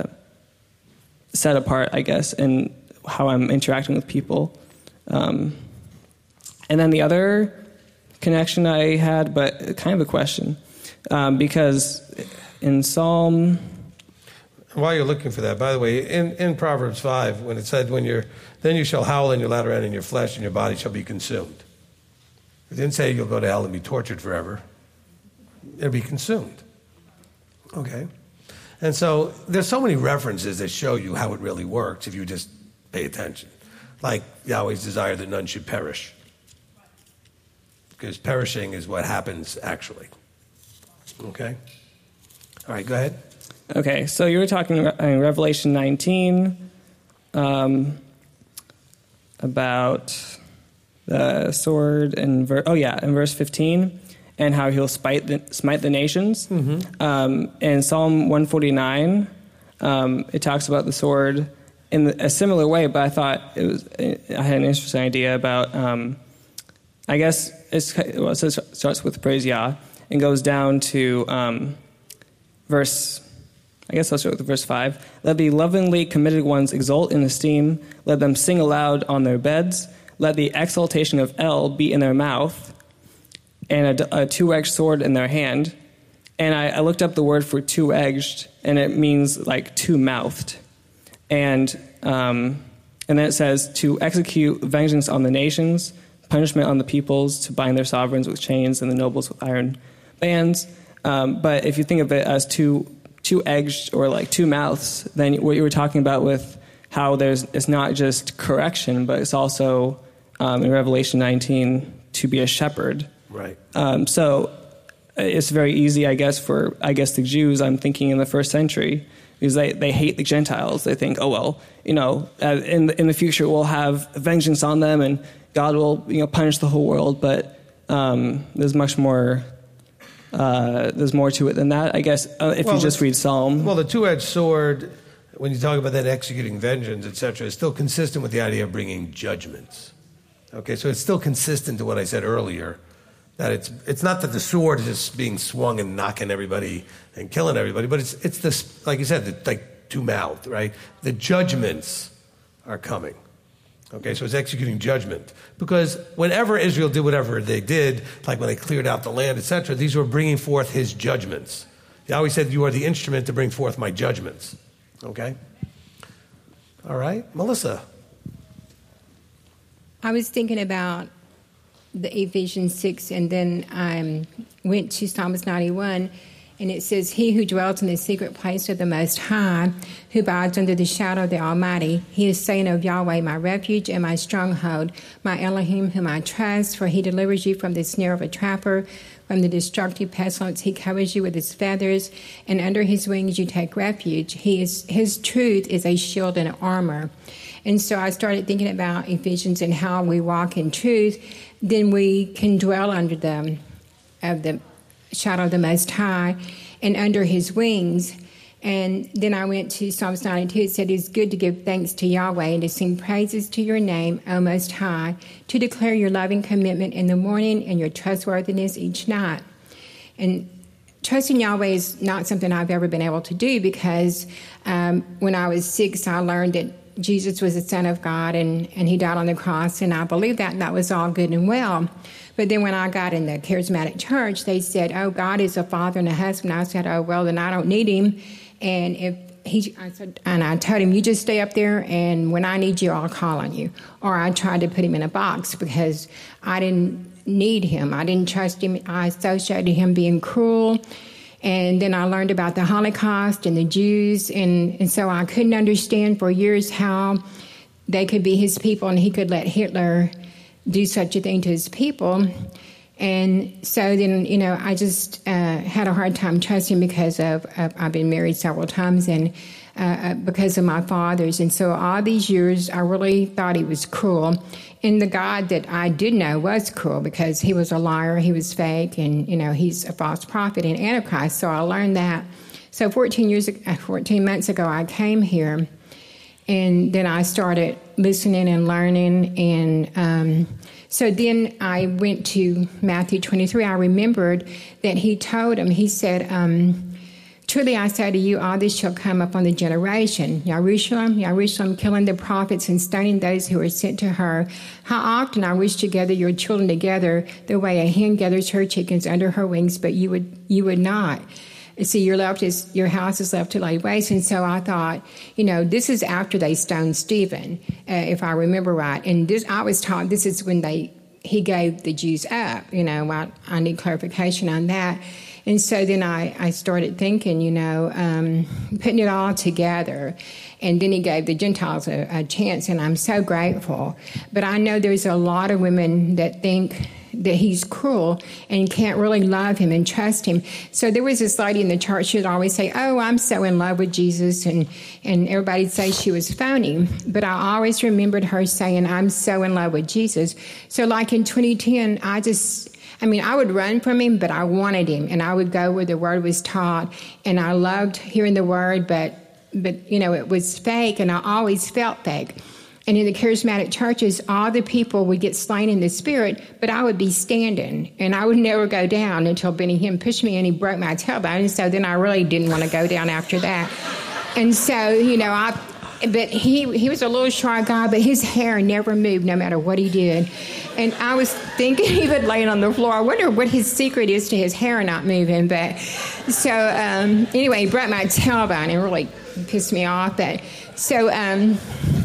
set apart, I guess, and how I'm interacting with people. Um, and then the other connection I had, but kind of a question, um, because in Psalm...
While you're looking for that, by the way, in, in Proverbs five, when it said, "When you're, then you shall howl in your latter end, and your flesh and your body shall be consumed." It didn't say you'll go to hell and be tortured forever. It'll be consumed. Okay? And so there's so many references that show you how it really works if you just pay attention. Like Yahweh's desire that none should perish. Because perishing is what happens actually. Okay? All right, go ahead.
Okay, so you were talking in Revelation nineteen um, about the sword, and ver- oh yeah, in verse fifteen, and how he'll smite the, smite the nations. Mm-hmm. Um, in Psalm one forty-nine, um, it talks about the sword in a similar way, but I thought it was, I had an interesting idea about, um, I guess it's, well, it says, starts with praise Yah and goes down to um, verse, I guess I'll start with verse five. Let the lovingly committed ones exult in esteem. Let them sing aloud on their beds. Let the exaltation of El be in their mouth, and a, a two-edged sword in their hand. And I, I looked up the word for two-edged, and it means like two-mouthed. And um, and then it says to execute vengeance on the nations, punishment on the peoples, to bind their sovereigns with chains and the nobles with iron bands. Um, but if you think of it as two two-edged or like two mouths, then what you were talking about with how there's it's not just correction, but it's also um, in Revelation nineteen to be a shepherd.
Right.
Um, so it's very easy, I guess, for I guess the Jews. I'm thinking in the first century. Because they, they hate the Gentiles. They think, oh, well, you know, uh, in, the, in the future we'll have vengeance on them and God will, you know, punish the whole world. But um, there's much more, uh, there's more to it than that, I guess, uh, if well, you just read Psalm.
Well, the two-edged sword, when you talk about that executing vengeance, et cetera, is still consistent with the idea of bringing judgments. Okay, so it's still consistent to what I said earlier, that it's it's not that the sword is just being swung and knocking everybody and killing everybody, but it's it's this, like you said, the, like two-mouthed, right? The judgments are coming. Okay, so it's executing judgment. Because whenever Israel did whatever they did, like when they cleared out the land, et cetera, these were bringing forth his judgments. Yahweh said, you are the instrument to bring forth my judgments. Okay? All right, Melissa.
I was thinking about the Ephesians six, and then I went to Psalms ninety-one, and it says, he who dwells in the secret place of the Most High, who abides under the shadow of the Almighty, he is saying of Yahweh, my refuge and my stronghold, my Elohim whom I trust, for he delivers you from the snare of a trapper, from the destructive pestilence. He covers you with his feathers, and under his wings you take refuge. He is, his truth is a shield and armor. And so I started thinking about Ephesians and how we walk in truth, then we can dwell under the, of the shadow of the Most High and under his wings. And then I went to Psalms ninety-two. It said, it is good to give thanks to Yahweh and to sing praises to your name, O Most High, to declare your loving commitment in the morning and your trustworthiness each night. And trusting Yahweh is not something I've ever been able to do because um, when I was six, I learned that Jesus was the Son of God and, and he died on the cross, and I believed that, and that was all good and well. But then when I got in the charismatic church, they said, oh, God is a father and a husband. I said, oh, well, then I don't need him. And if he, I said, and I told him, you just stay up there, and when I need you, I'll call on you. Or I tried to put him in a box because I didn't need him. I didn't trust him. I associated him being cruel. And then I learned about the Holocaust and the Jews, and, and so I couldn't understand for years how they could be his people and he could let Hitler do such a thing to his people. And so then, you know, I just uh, had a hard time trusting because of, of I've been married several times and uh, because of my fathers. And so all these years, I really thought he was cruel. And the God that I did know was cruel because he was a liar, he was fake, and, you know, he's a false prophet and Antichrist. So I learned that. So fourteen years, fourteen months ago, I came here, and then I started listening and learning. And um, so then I went to Matthew twenty-three. I remembered that he told him, he said, um, truly I say to you, all this shall come upon the generation. Jerusalem, Jerusalem, killing the prophets and stoning those who are sent to her. How often I wish to gather your children together the way a hen gathers her chickens under her wings, but you would you would not. See, your left is your house is left to lay waste. And so I thought, you know, this is after they stoned Stephen, uh, if I remember right. And this, I was taught this is when they he gave the Jews up. You know, I, I need clarification on that. And so then I, I started thinking, you know, um, putting it all together. And then he gave the Gentiles a, a chance, and I'm so grateful. But I know there's a lot of women that think that he's cruel and can't really love him and trust him. So there was this lady in the church who would always say, oh, I'm so in love with Jesus, and, and everybody'd say she was phony. But I always remembered her saying, I'm so in love with Jesus. So like in twenty ten, I just... I mean, I would run from him, but I wanted him, and I would go where the word was taught, and I loved hearing the word, but, but you know, it was fake, and I always felt fake. And in the charismatic churches, all the people would get slain in the spirit, but I would be standing, and I would never go down until Benny Hinn pushed me, and he broke my tailbone, and so then I really didn't want to go down after that. And so, you know, I... But he he was a little shy guy, but his hair never moved no matter what he did. And I was thinking he would lay on the floor. I wonder what his secret is to his hair not moving. But so um, anyway, he broke my tailbone and really pissed me off. But so um,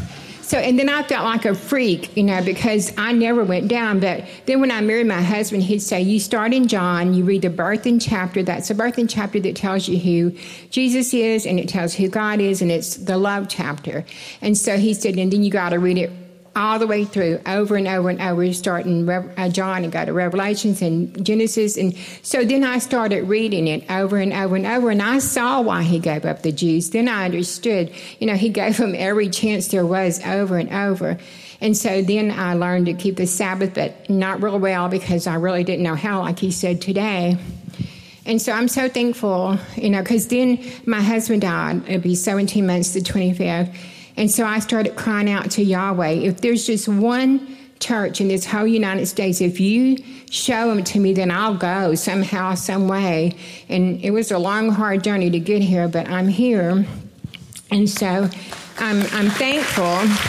so and then I felt like a freak, you know, because I never went down. But then when I married my husband, he'd say, you start in John, you read the birthing chapter. That's the birthing chapter that tells you who Jesus is, and it tells who God is, and it's the love chapter. And so he said, and then you got to read it all the way through, over and over and over, starting uh, John and go to Revelations and Genesis. And so then I started reading it over and over and over, and I saw why he gave up the Jews. Then I understood, you know, he gave them every chance there was over and over. And so then I learned to keep the Sabbath, but not real well because I really didn't know how, like he said today. And so I'm so thankful, you know, because then my husband died. It'd be seventeen months, the twenty-fifth. And so I started crying out to Yahweh, if there's just one church in this whole United States, if you show them to me, then I'll go somehow, some way. And it was a long, hard journey to get here, but I'm here. And so I'm, I'm thankful.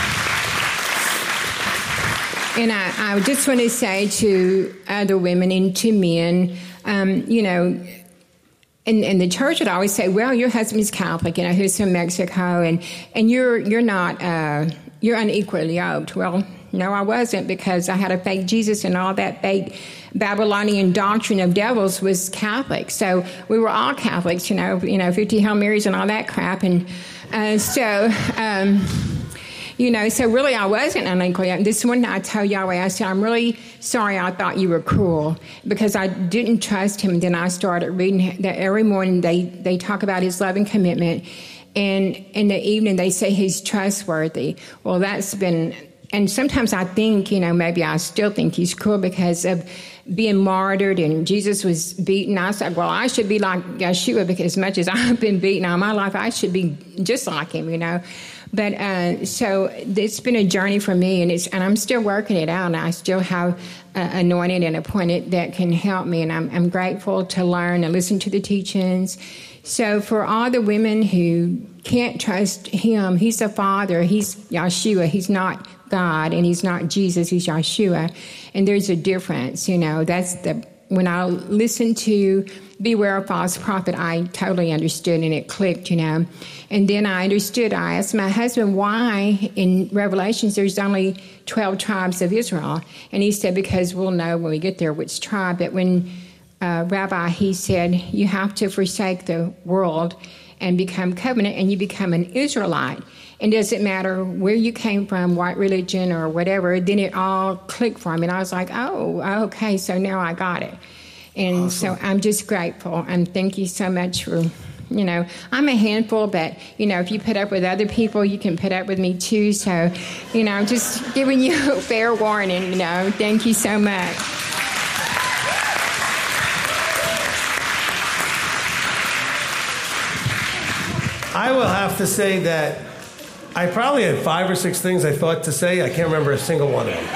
And I, I just want to say to other women and to men, um, you know, and, and the church would always say, well, your husband's Catholic, you know, who's from Mexico, and, and you're you're not, uh, you're unequally yoked. Well, no, I wasn't, because I had a fake Jesus, and all that fake Babylonian doctrine of devils was Catholic. So we were all Catholics, you know, you know, fifty Hail Marys and all that crap. And uh, so... Um, You know, so really I wasn't unequally yoked. This morning I told Yahweh, I said, I'm really sorry I thought you were cruel, because I didn't trust him. And then I started reading that every morning they, they talk about his love and commitment. And in the evening they say he's trustworthy. Well, that's been, and sometimes I think, you know, maybe I still think he's cruel because of being martyred, and Jesus was beaten. I said, well, I should be like Yeshua, because as much as I've been beaten all my life, I should be just like him, you know. But uh, so it's been a journey for me, and it's and I'm still working it out. And I still have uh, anointed and appointed that can help me, and I'm, I'm grateful to learn and listen to the teachings. So for all the women who can't trust him, he's the Father, he's Yeshua, he's not God, and he's not Jesus, he's Yeshua, and there's a difference. You know, that's the when I listened to Beware of False Prophet, I totally understood, and it clicked, you know. And then I understood, I asked my husband why in Revelations there's only twelve tribes of Israel. And he said, because we'll know when we get there which tribe. But when uh, Rabbi, he said, you have to forsake the world and become covenant, and you become an Israelite. And it doesn't matter where you came from, what religion or whatever, then it all clicked for me. And I was like, oh, okay, so now I got it. And awesome. So I'm just grateful, and thank you so much for, you know, I'm a handful, but, you know, if you put up with other people, you can put up with me too. So, you know, I'm just giving you a fair warning, you know. Thank you so much.
I will have to say that I probably had five or six things I thought to say. I can't remember a single one of them.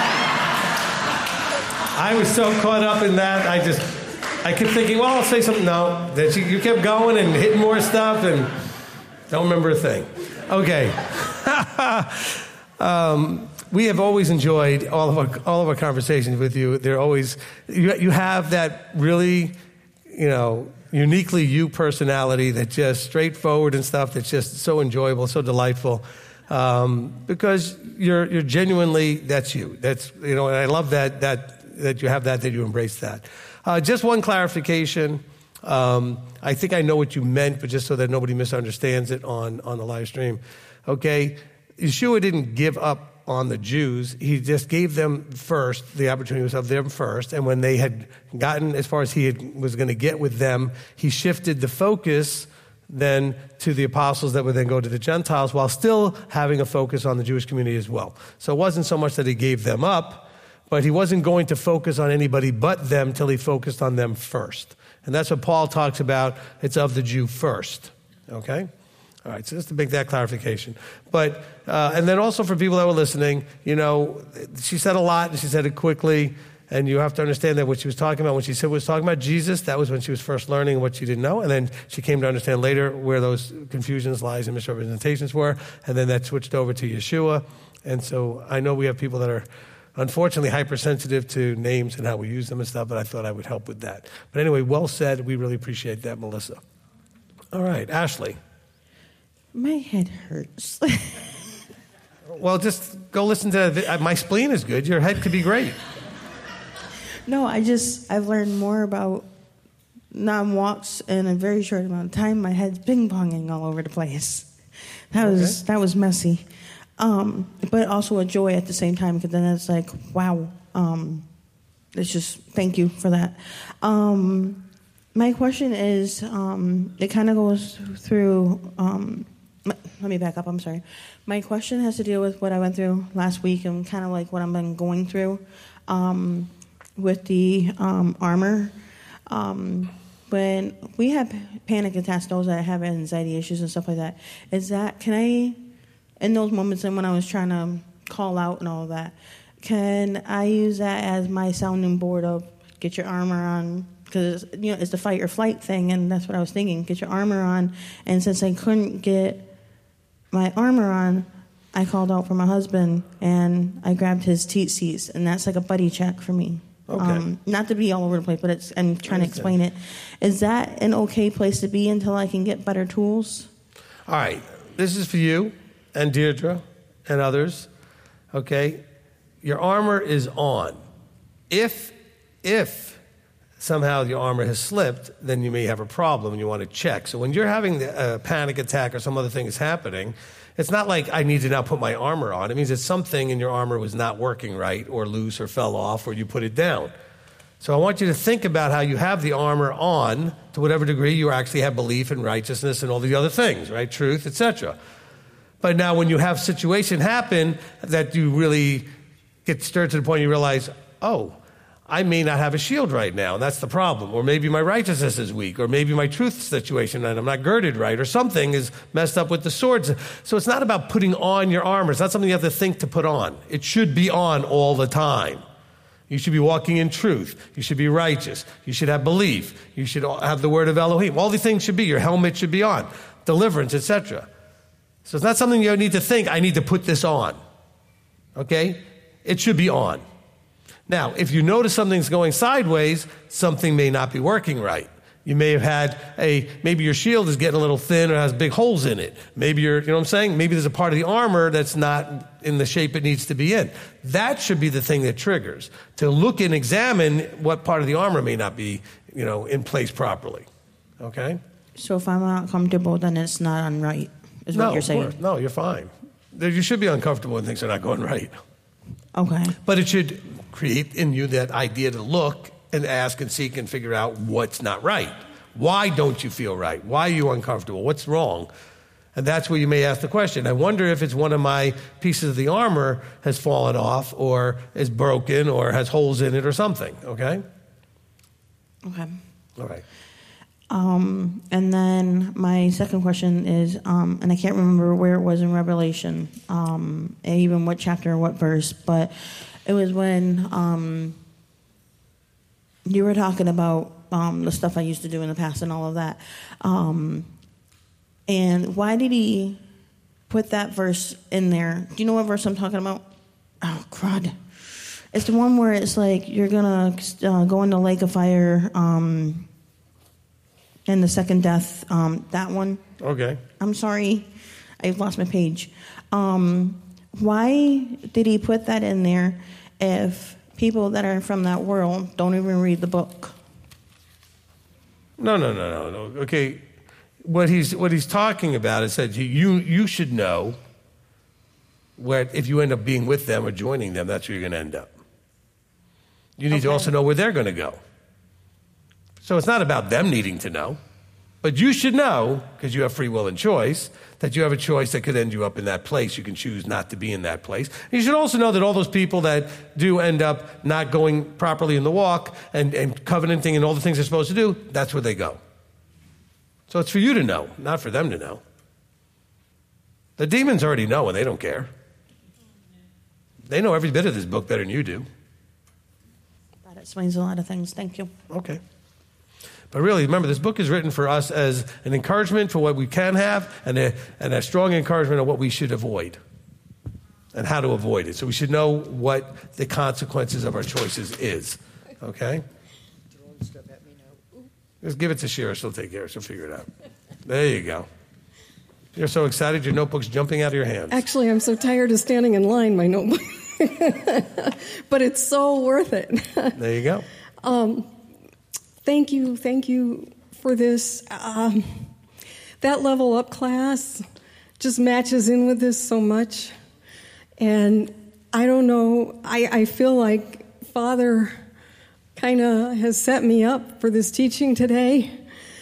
I was so caught up in that, I just, I kept thinking, well, I'll say something. No, that you, you kept going and hitting more stuff, and don't remember a thing. Okay. um, we have always enjoyed all of our, all of our conversations with you. They're always, you, you have that really, you know, uniquely you personality that's just straightforward and stuff that's just so enjoyable, so delightful. Um, because you're you're genuinely, that's you. That's, you know, and I love that that that you have that, that you embrace that. Uh, just one clarification. Um, I think I know what you meant, but just so that nobody misunderstands it on, on the live stream. Okay, Yeshua didn't give up on the Jews. He just gave them first, the opportunity was of them first, and when they had gotten as far as he had, was going to get with them, he shifted the focus then to the apostles that would then go to the Gentiles, while still having a focus on the Jewish community as well. So it wasn't so much that he gave them up, but he wasn't going to focus on anybody but them till he focused on them first. And that's what Paul talks about. It's of the Jew first. Okay? All right, so just to make that clarification. But, uh, and then also for people that were listening, you know, she said a lot, and she said it quickly, and you have to understand that what she was talking about, when she said was talking about Jesus, that was when she was first learning what she didn't know, and then she came to understand later where those confusions, lies, and misrepresentations were, and then that switched over to Yeshua. And so I know we have people that are unfortunately hypersensitive to names and how we use them and stuff, but I thought I would help with that. But anyway, well said. We really appreciate that, Melissa. All right, Ashley.
My head hurts.
Well, just go listen to the, uh, my spleen is good. Your head could be great.
No, I just, I've learned more about non-walks in a very short amount of time. My head's ping-ponging all over the place. That okay. was that was messy. Um, but also a joy at the same time, because then it's like, wow. Um, it's just, thank you for that. Um, my question is, um, it kind of goes through, um, let me back up, I'm sorry. My question has to deal with what I went through last week and kind of like what I've been going through um, with the um, armor. Um, when we have panic attacks, those that have anxiety issues and stuff like that, is that, can I... in those moments and when I was trying to call out and all of that, can I use that as my sounding board of get your armor on? Because, you know, it's the fight or flight thing, and that's what I was thinking. Get your armor on. And since I couldn't get my armor on, I called out for my husband, and I grabbed his teetsies, and that's like a buddy check for me.
Okay.
Um, not to be all over the place, but it's, I'm trying to explain it. Is that an okay place to be until I can get better tools?
All right. This is for you and Deirdre and others. Okay? Your armor is on. If, if somehow your armor has slipped, then you may have a problem and you want to check. So when you're having a panic attack or some other thing is happening, it's not like I need to now put my armor on. It means that something in your armor was not working right or loose or fell off or you put it down. So I want you to think about how you have the armor on to whatever degree you actually have belief in righteousness and all the other things, right? Truth, et cetera. But now when you have situation happen that you really get stirred to the point you realize, oh, I may not have a shield right now, and that's the problem. Or maybe my righteousness is weak, or maybe my truth situation, and I'm not girded right, or something is messed up with the swords. So it's not about putting on your armor. It's not something you have to think to put on. It should be on all the time. You should be walking in truth. You should be righteous. You should have belief. You should have the word of Elohim. All these things should be. Your helmet should be on. Deliverance, et cetera. So it's not something you need to think, I need to put this on. Okay? It should be on. Now, if you notice something's going sideways, something may not be working right. You may have had a, maybe your shield is getting a little thin or has big holes in it. Maybe you're, you know what I'm saying? Maybe there's a part of the armor that's not in the shape it needs to be in. That should be the thing that triggers. To look and examine what part of the armor may not be, you know, in place properly. Okay?
So if I'm not comfortable, then it's not unright, is
no,
what you're saying?
Of course. No, you're fine. You should be uncomfortable when things are not going right.
Okay.
But it should create in you that idea to look and ask and seek and figure out what's not right. Why don't you feel right? Why are you uncomfortable? What's wrong? And that's where you may ask the question. I wonder if it's one of my pieces of the armor has fallen off or is broken or has holes in it or something, okay?
Okay.
All right.
Um, and then my second question is, um, and I can't remember where it was in Revelation, um, and even what chapter or what verse, but it was when um, you were talking about um, the stuff I used to do in the past and all of that. Um, and why did he put that verse in there? Do you know what verse I'm talking about? Oh, crud. It's the one where it's like you're going to uh, go in the lake of fire, um, and the second death, um, that one.
Okay.
I'm sorry. I've lost my page. Um, why did he put that in there if people that are from that world don't even read the book?
No, no, no, no, no. Okay. What he's what he's talking about is that you you should know where if you end up being with them or joining them, that's where you're going to end up. You need okay. to also know where they're going to go. So it's not about them needing to know, but you should know, because you have free will and choice, that you have a choice that could end you up in that place. You can choose not to be in that place. And you should also know that all those people that do end up not going properly in the walk and, and covenanting and all the things they're supposed to do, that's where they go. So it's for you to know, not for them to know. The demons already know and they don't care. They know every bit of this book better than you do.
That explains a lot of things. Thank you.
Okay. But really, remember, this book is written for us as an encouragement for what we can have and a, and a strong encouragement of what we should avoid and how to avoid it. So we should know what the consequences of our choices is. Okay? Just give it to Shira. She'll take care of it. She'll figure it out. There you go. You're so excited, your notebook's jumping out of your hands.
Actually, I'm so tired of standing in line, my notebook. But it's so worth it.
There you go.
Um, thank you, thank you for this. Um, that level up class just matches in with this so much. And I don't know, I, I feel like Father kind of has set me up for this teaching today.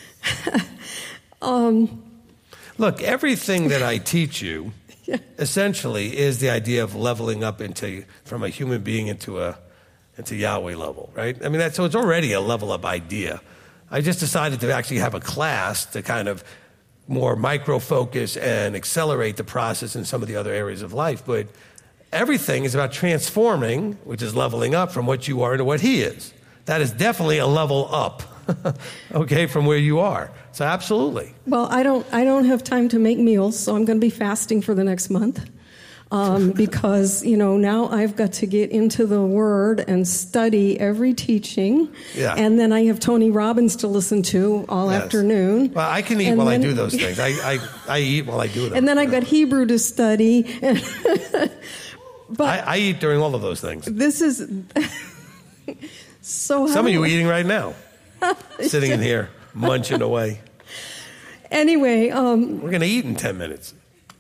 um,
Look, everything that I teach you yeah. essentially is the idea of leveling up into from a human being into a into Yahweh level, right? I mean, that's, so it's already a level up idea. I just decided to actually have a class to kind of more micro focus and accelerate the process in some of the other areas of life. But everything is about transforming, which is leveling up from what you are into what he is. That is definitely a level up. okay, from where you are. So absolutely.
Well, I don't I don't have time to make meals, so I'm going to be fasting for the next month. Um, because, you know, now I've got to get into the Word and study every teaching.
Yeah.
And then I have Tony Robbins to listen to all
Yes.
afternoon.
Well, I can eat
And
while
then-
I do those things. I, I, I eat while I do them.
And then I've got Hebrew to study. But
I, I eat during all of those things.
this is so.
Some
how-
of you are eating right now, sitting in here, munching away.
Anyway, um,
We're going to eat in ten minutes.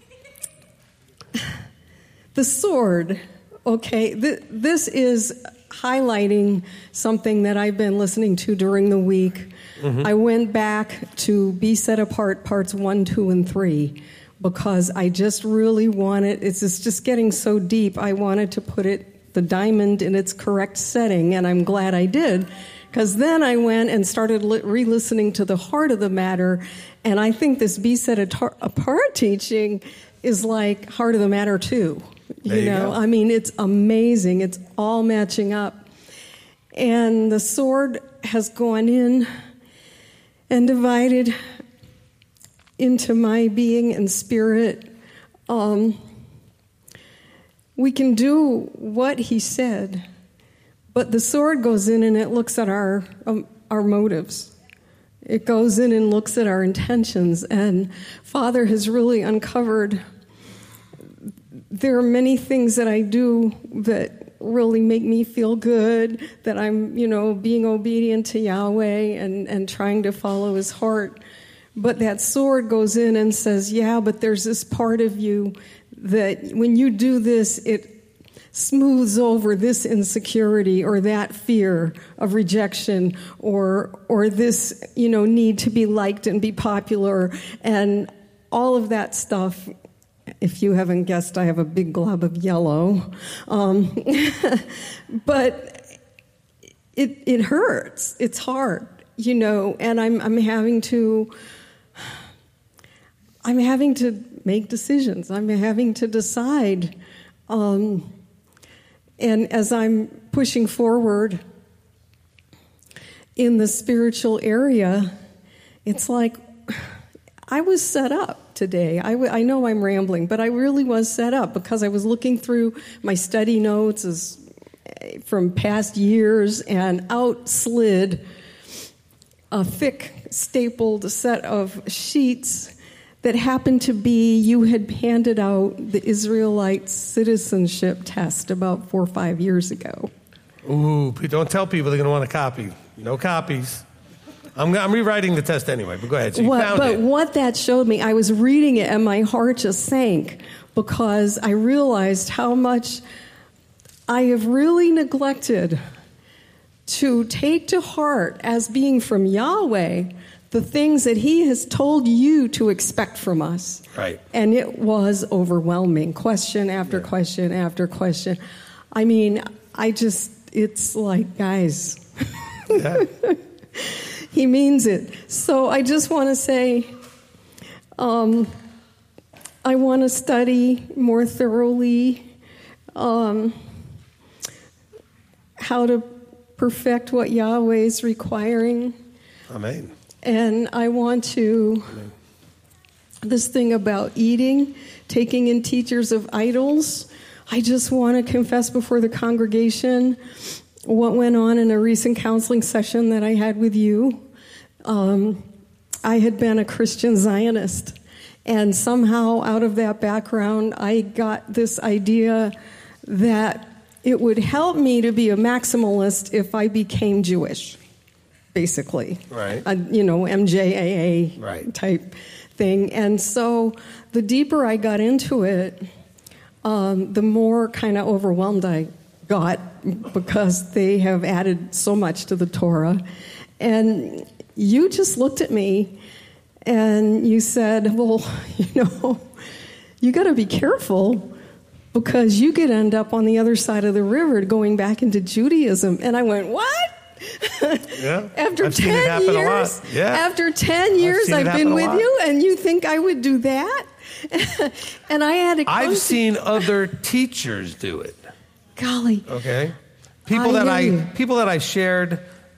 the sword. Okay, th- this is highlighting something that I've been listening to during the week.
Mm-hmm.
I went back to Be Set Apart parts one, two, and three because I just really wanted, it's just, just getting so deep, I wanted to put it, the diamond in its correct setting, and I'm glad I did. Because then I went and started li- re-listening to the heart of the matter, and I think this Be Set Atar- Apart teaching is like heart of the matter too. You
There you
know,
go.
I mean, it's amazing. It's all matching up. And the sword has gone in and divided into my being and spirit. Um, we can do what he said, but the sword goes in and it looks at our um, our motives. It goes in and looks at our intentions. And Father has really uncovered there are many things that I do that really make me feel good, that I'm, you know, being obedient to Yahweh and, and trying to follow his heart. But that sword goes in and says, yeah, but there's this part of you that when you do this, it smooths over this insecurity or that fear of rejection or or this, you know, need to be liked and be popular and all of that stuff. If you haven't guessed, I have a big glob of yellow. Um, but it it hurts. It's hard, you know, and I'm I'm having to I'm having to make decisions. I'm having to decide. Um, and as I'm pushing forward in the spiritual area, it's like I was set up today. I, w- I know I'm rambling, but I really was set up because I was looking through my study notes as, from past years, and out slid a thick stapled set of sheets that happened to be, you had handed out the Israelite citizenship test about four or five years ago.
Ooh, don't tell people they're going to want a copy. No copies. I'm, I'm rewriting the test anyway, but go ahead. So you
What,
found
but
it.
what that showed me, I was reading it and my heart just sank because I realized how much I have really neglected to take to heart as being from Yahweh the things that he has told you to expect from us.
Right.
And it was overwhelming, question after
Yeah.
question after question. I mean, I just, it's like, guys,
Yeah.
he means it. So I just want to say, um, I want to study more thoroughly um, how to perfect what Yahweh is requiring.
Amen.
And I want to, this thing about eating, taking in teachers of idols, I just want to confess before the congregation what went on in a recent counseling session that I had with you. Um, I had been a Christian Zionist, and somehow out of that background, I got this idea that it would help me to be a maximalist if I became Jewish, basically.
Right.
A, you know, M J A A
Right.
type thing. And so the deeper I got into it, um, the more kind of overwhelmed I got because they have added so much to the Torah. And you just looked at me and you said, well, you know, you got to be careful because you could end up on the other side of the river going back into Judaism. And I went, what?
Yeah.
After
I've seen it
ten
happen a
years,
lot. Yeah.
after ten years,
seen it
I've
happen
been
a
with
lot.
you, and you think I would do that? And I had to. Come
I've
to-
seen other teachers do it.
Golly,
Okay, people
I
that
hear
I
you.
people that I shared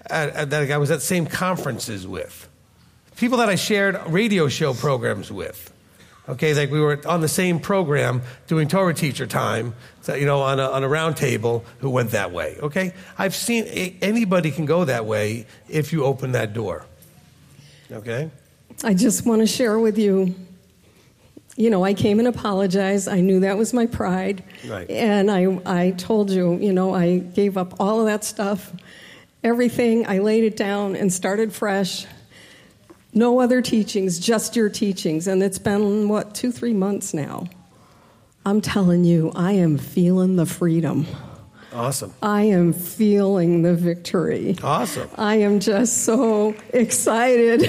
at, at, that I was at the same conferences with, people that I shared radio show programs with. Okay, like we were on the same program doing Torah teacher time, so, you know, on a, on a round table who went that way. Okay, I've seen anybody can go that way if you open that door. Okay.
I just want to share with you, you know, I came and apologized. I knew that was my pride.
Right.
And I, I told you, you know, I gave up all of that stuff, everything. I laid it down and started fresh. No other teachings, just your teachings. And it's been, what, two, three months now. I'm telling you, I am feeling the freedom.
Awesome.
I am feeling the victory.
Awesome.
I am just so excited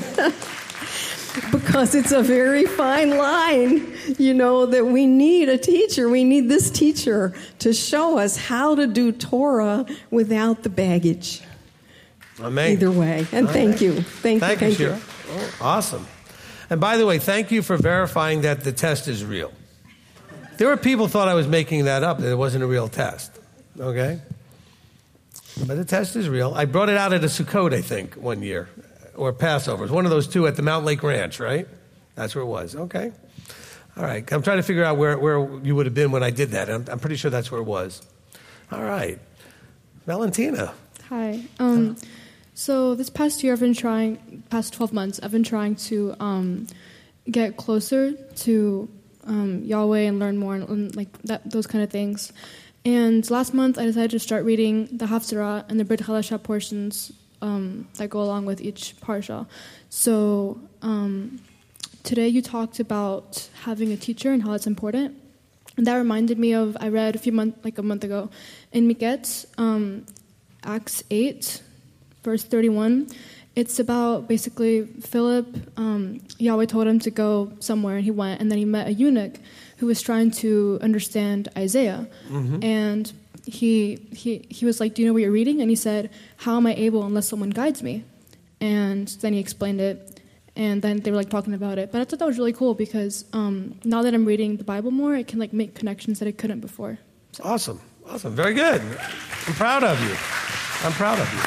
because it's a very fine line, you know, that we need a teacher. We need this teacher to show us how to do Torah without the baggage.
Amen.
Either way. And
All
thank
right.
you. Thank,
thank
you.
you.
Thank you.
Shira. Oh, awesome. And by the way, thank you for verifying that the test is real. There were people who thought I was making that up, that it wasn't a real test. Okay? But the test is real. I brought it out at a Sukkot, I think, one year, or Passover. It was one of those two at the Mountain Lake Ranch, right? That's where it was. Okay. All right. I'm trying to figure out where, where you would have been when I did that. I'm, I'm pretty sure that's where it was. All right. Valentina.
Hi. Um, so this past year, I've been trying, past twelve months, I've been trying to um, get closer to um, Yahweh and learn more and, and like that, those kind of things. And last month, I decided to start reading the Haftarah and the Brit Hadashah portions um, that go along with each parsha. So um, today you talked about having a teacher and how it's important. And that reminded me of, I read a few months, like a month ago, in Miketz, um, Acts eight, verse thirty-one. It's about basically Philip, um, Yahweh told him to go somewhere, and he went, and then he met a eunuch who was trying to understand Isaiah. Mm-hmm. And he, he, he was like, do you know what you're reading? And he said, how am I able unless someone guides me? And then he explained it, and then they were like talking about it. But I thought that was really cool because um, now that I'm reading the Bible more, I can like make connections that I couldn't before. So.
Awesome. Awesome. Very good. I'm proud of you. I'm proud of you.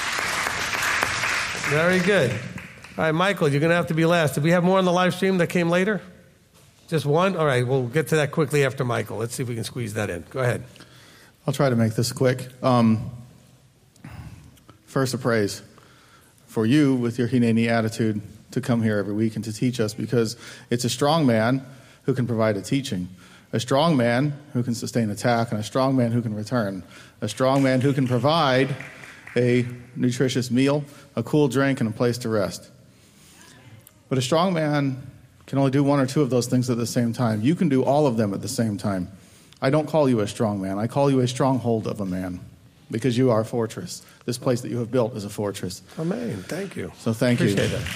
Very good. All right, Michael, you're going to have to be last. Did we have more on the live stream that came later? Just one? All right, we'll get to that quickly after Michael. Let's see if we can squeeze that in. Go ahead.
I'll try to make this quick. Um, first, a praise for you with your Hineni attitude to come here every week and to teach us, because it's a strong man who can provide a teaching, a strong man who can sustain attack, and a strong man who can return, a strong man who can provide a nutritious meal, a cool drink, and a place to rest. But a strong man can only do one or two of those things at the same time. You can do all of them at the same time. I don't call you a strong man. I call you a stronghold of a man, because you are a fortress. This place that you have built is a fortress.
Amen. Thank you.
So thank
Appreciate
you.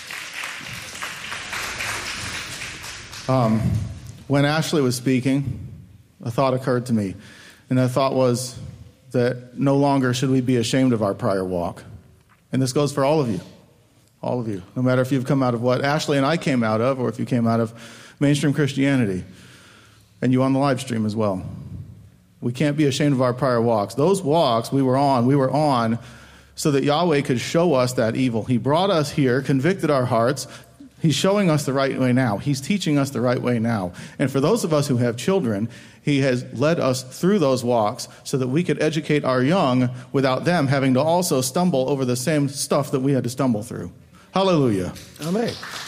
that.
Um, when Ashley was speaking, a thought occurred to me. And that thought was that no longer should we be ashamed of our prior walk. And this goes for all of you. All of you. No matter if you've come out of what Ashley and I came out of, or if you came out of mainstream Christianity. And you on the live stream as well. We can't be ashamed of our prior walks. Those walks we were on, we were on so that Yahweh could show us that evil. He brought us here, convicted our hearts. He's showing us the right way now. He's teaching us the right way now. And for those of us who have children, he has led us through those walks so that we could educate our young without them having to also stumble over the same stuff that we had to stumble through. Hallelujah.
Amen.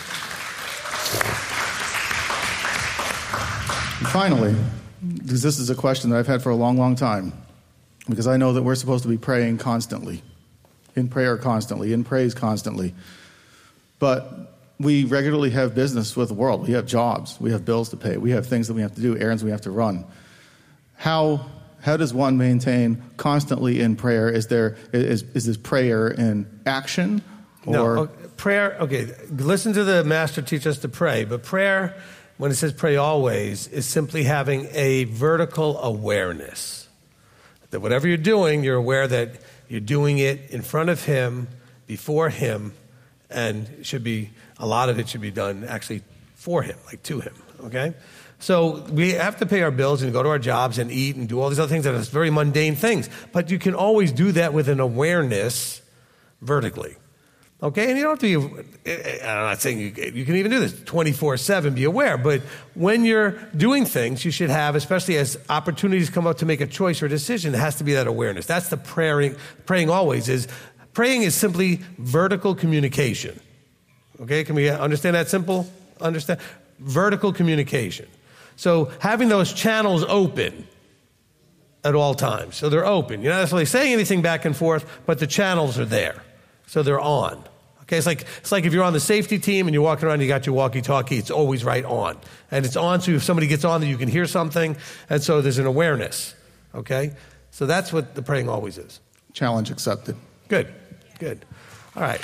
And finally, because this is a question that I've had for a long, long time, because I know that we're supposed to be praying constantly, in prayer constantly, in praise constantly. But we regularly have business with the world. We have jobs. We have bills to pay. We have things that we have to do, errands we have to run. How how does one maintain constantly in prayer? Is there is is this prayer in action? Or
no, okay, prayer, okay, listen to the master teach us to pray, but prayer, when it says pray always, is simply having a vertical awareness. That whatever you're doing, you're aware that you're doing it in front of him, before him, and it should be, a lot of it should be done actually for him, like to him, okay? So we have to pay our bills and go to our jobs and eat and do all these other things that are very mundane things. But you can always do that with an awareness vertically. Okay, and you don't have to be, I'm not saying you, you can even do this twenty-four seven, be aware, but when you're doing things, you should have, especially as opportunities come up to make a choice or a decision, it has to be that awareness. That's the praying, praying always is, praying is simply vertical communication. Okay, can we understand that simple? Understand? Vertical communication. So having those channels open at all times. So they're open. You're not necessarily saying anything back and forth, but the channels are there. So they're on. Okay, it's like it's like if you're on the safety team and you're walking around, you got your walkie-talkie, it's always right on. And it's on, so if somebody gets on, you can hear something, and so there's an awareness. Okay? So that's what the praying always is.
Challenge accepted.
Good, good. All right.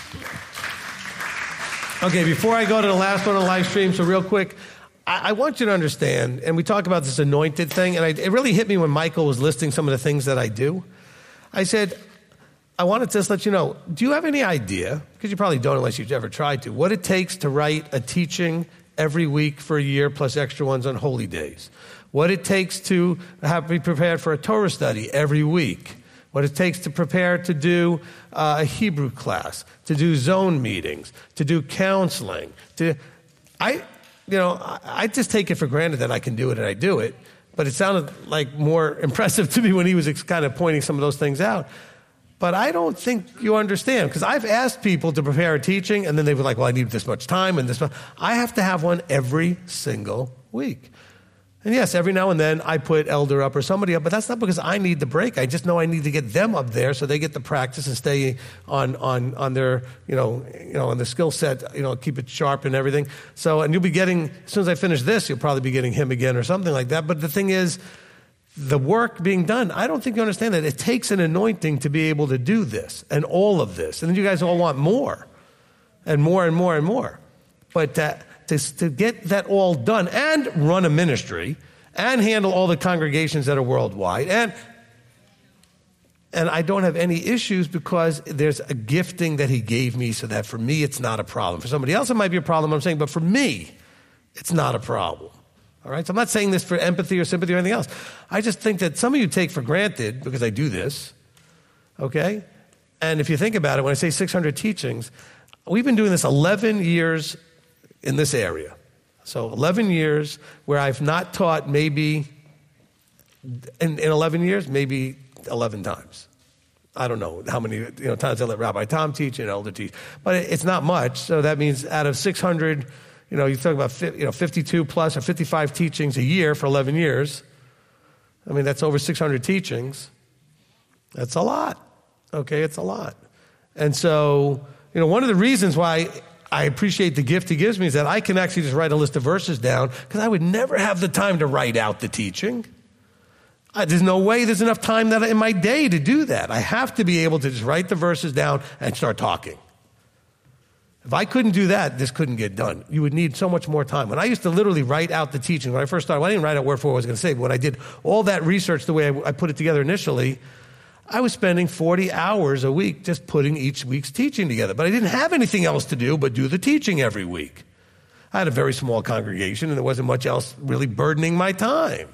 Okay, before I go to the last one on the live stream, so real quick, I, I want you to understand, and we talk about this anointed thing, and I, it really hit me when Michael was listing some of the things that I do. I said, I wanted to just let you know, do you have any idea, because you probably don't unless you've ever tried to, what it takes to write a teaching every week for a year plus extra ones on holy days? What it takes to have be prepared for a Torah study every week? What it takes to prepare to do uh, a Hebrew class, to do zone meetings, to do counseling. To, I, you know, I, I just take it for granted that I can do it and I do it, but it sounded like more impressive to me when he was kind of pointing some of those things out. But I don't think you understand, because I've asked people to prepare a teaching, and then they were like, well, I need this much time and this much. I have to have one every single week. And yes, every now and then I put elder up or somebody up, but that's not because I need the break. I just know I need to get them up there so they get the practice and stay on on on their, you know, you know, on the skill set, you know, keep it sharp and everything. So, and you'll be getting, as soon as I finish this, you'll probably be getting him again or something like that. But the thing is, the work being done, I don't think you understand that. It takes an anointing to be able to do this and all of this. And then you guys all want more and more and more and more. But uh, to, to get that all done and run a ministry and handle all the congregations that are worldwide, and and I don't have any issues because there's a gifting that he gave me so that for me it's not a problem. For somebody else it might be a problem, I'm saying, but for me it's not a problem. All right, so I'm not saying this for empathy or sympathy or anything else. I just think that some of you take for granted, because I do this, okay? And if you think about it, when I say six hundred teachings, we've been doing this eleven years in this area. So eleven years where I've not taught maybe, in, in eleven years, maybe eleven times. I don't know how many you know times I let Rabbi Tom teach and Elder teach, but it's not much. So that means out of six hundred, you know, you're talking about you know fifty-two plus or fifty-five teachings a year for eleven years. I mean, that's over six hundred teachings. That's a lot. Okay, it's a lot. And so, you know, one of the reasons why I appreciate the gift he gives me is that I can actually just write a list of verses down, because I would never have the time to write out the teaching. I, there's no way there's enough time that in my day to do that. I have to be able to just write the verses down and start talking. If I couldn't do that, this couldn't get done. You would need so much more time. When I used to literally write out the teaching, when I first started, well, I didn't write out word for word what I was going to say, but when I did all that research the way I, I put it together initially, I was spending forty hours a week just putting each week's teaching together. But I didn't have anything else to do but do the teaching every week. I had a very small congregation, and there wasn't much else really burdening my time.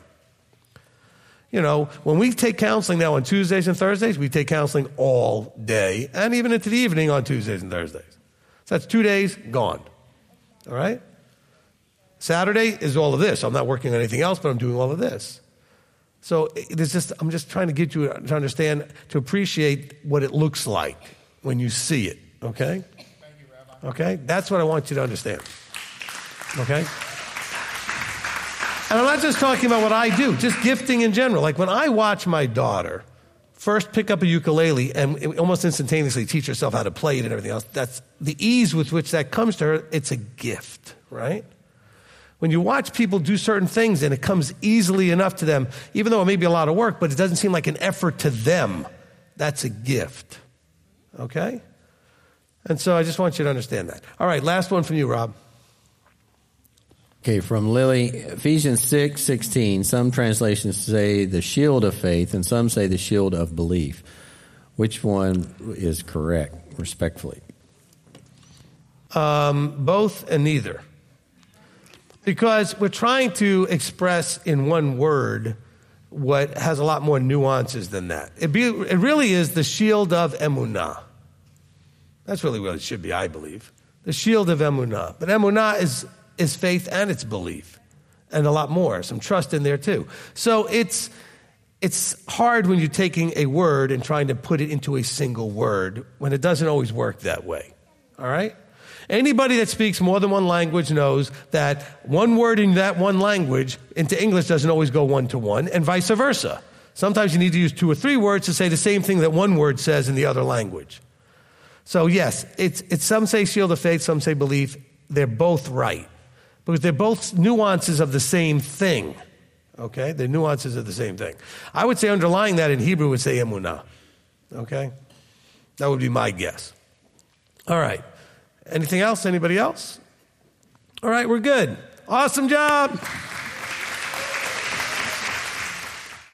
You know, when we take counseling now on Tuesdays and Thursdays, we take counseling all day and even into the evening on Tuesdays and Thursdays. So that's two days gone. All right? Saturday is all of this. I'm not working on anything else, but I'm doing all of this. So there's just, I'm just trying to get you to understand, to appreciate what it looks like when you see it, okay?
Thank you, Rabbi.
Okay? That's what I want you to understand, okay? And I'm not just talking about what I do, just gifting in general. Like when I watch my daughter first pick up a ukulele and almost instantaneously teach herself how to play it and everything else, that's the ease with which that comes to her, it's a gift, right? When you watch people do certain things and it comes easily enough to them, even though it may be a lot of work, but it doesn't seem like an effort to them, that's a gift. Okay? And so I just want you to understand that. All right, last one from you, Rob.
Okay, from Lily, Ephesians six sixteen. Some translations say the shield of faith, and some say the shield of belief. Which one is correct, respectfully?
Um, both and neither. Because we're trying to express in one word what has a lot more nuances than that. It, be, it really is the shield of emunah. That's really what it should be, I believe. The shield of emunah. But emunah is, is faith and it's belief. And a lot more, some trust in there too. So it's it's hard when you're taking a word and trying to put it into a single word when it doesn't always work that way. All right? Anybody that speaks more than one language knows that one word in that one language into English doesn't always go one to one, and vice versa. Sometimes you need to use two or three words to say the same thing that one word says in the other language. So yes, it's, it's some say shield of faith, some say belief. They're both right. Because they're both nuances of the same thing. Okay? They're nuances of the same thing. I would say underlying that in Hebrew would say emunah. Okay? That would be my guess. All right. Anything else? Anybody else? All right, we're good. Awesome job.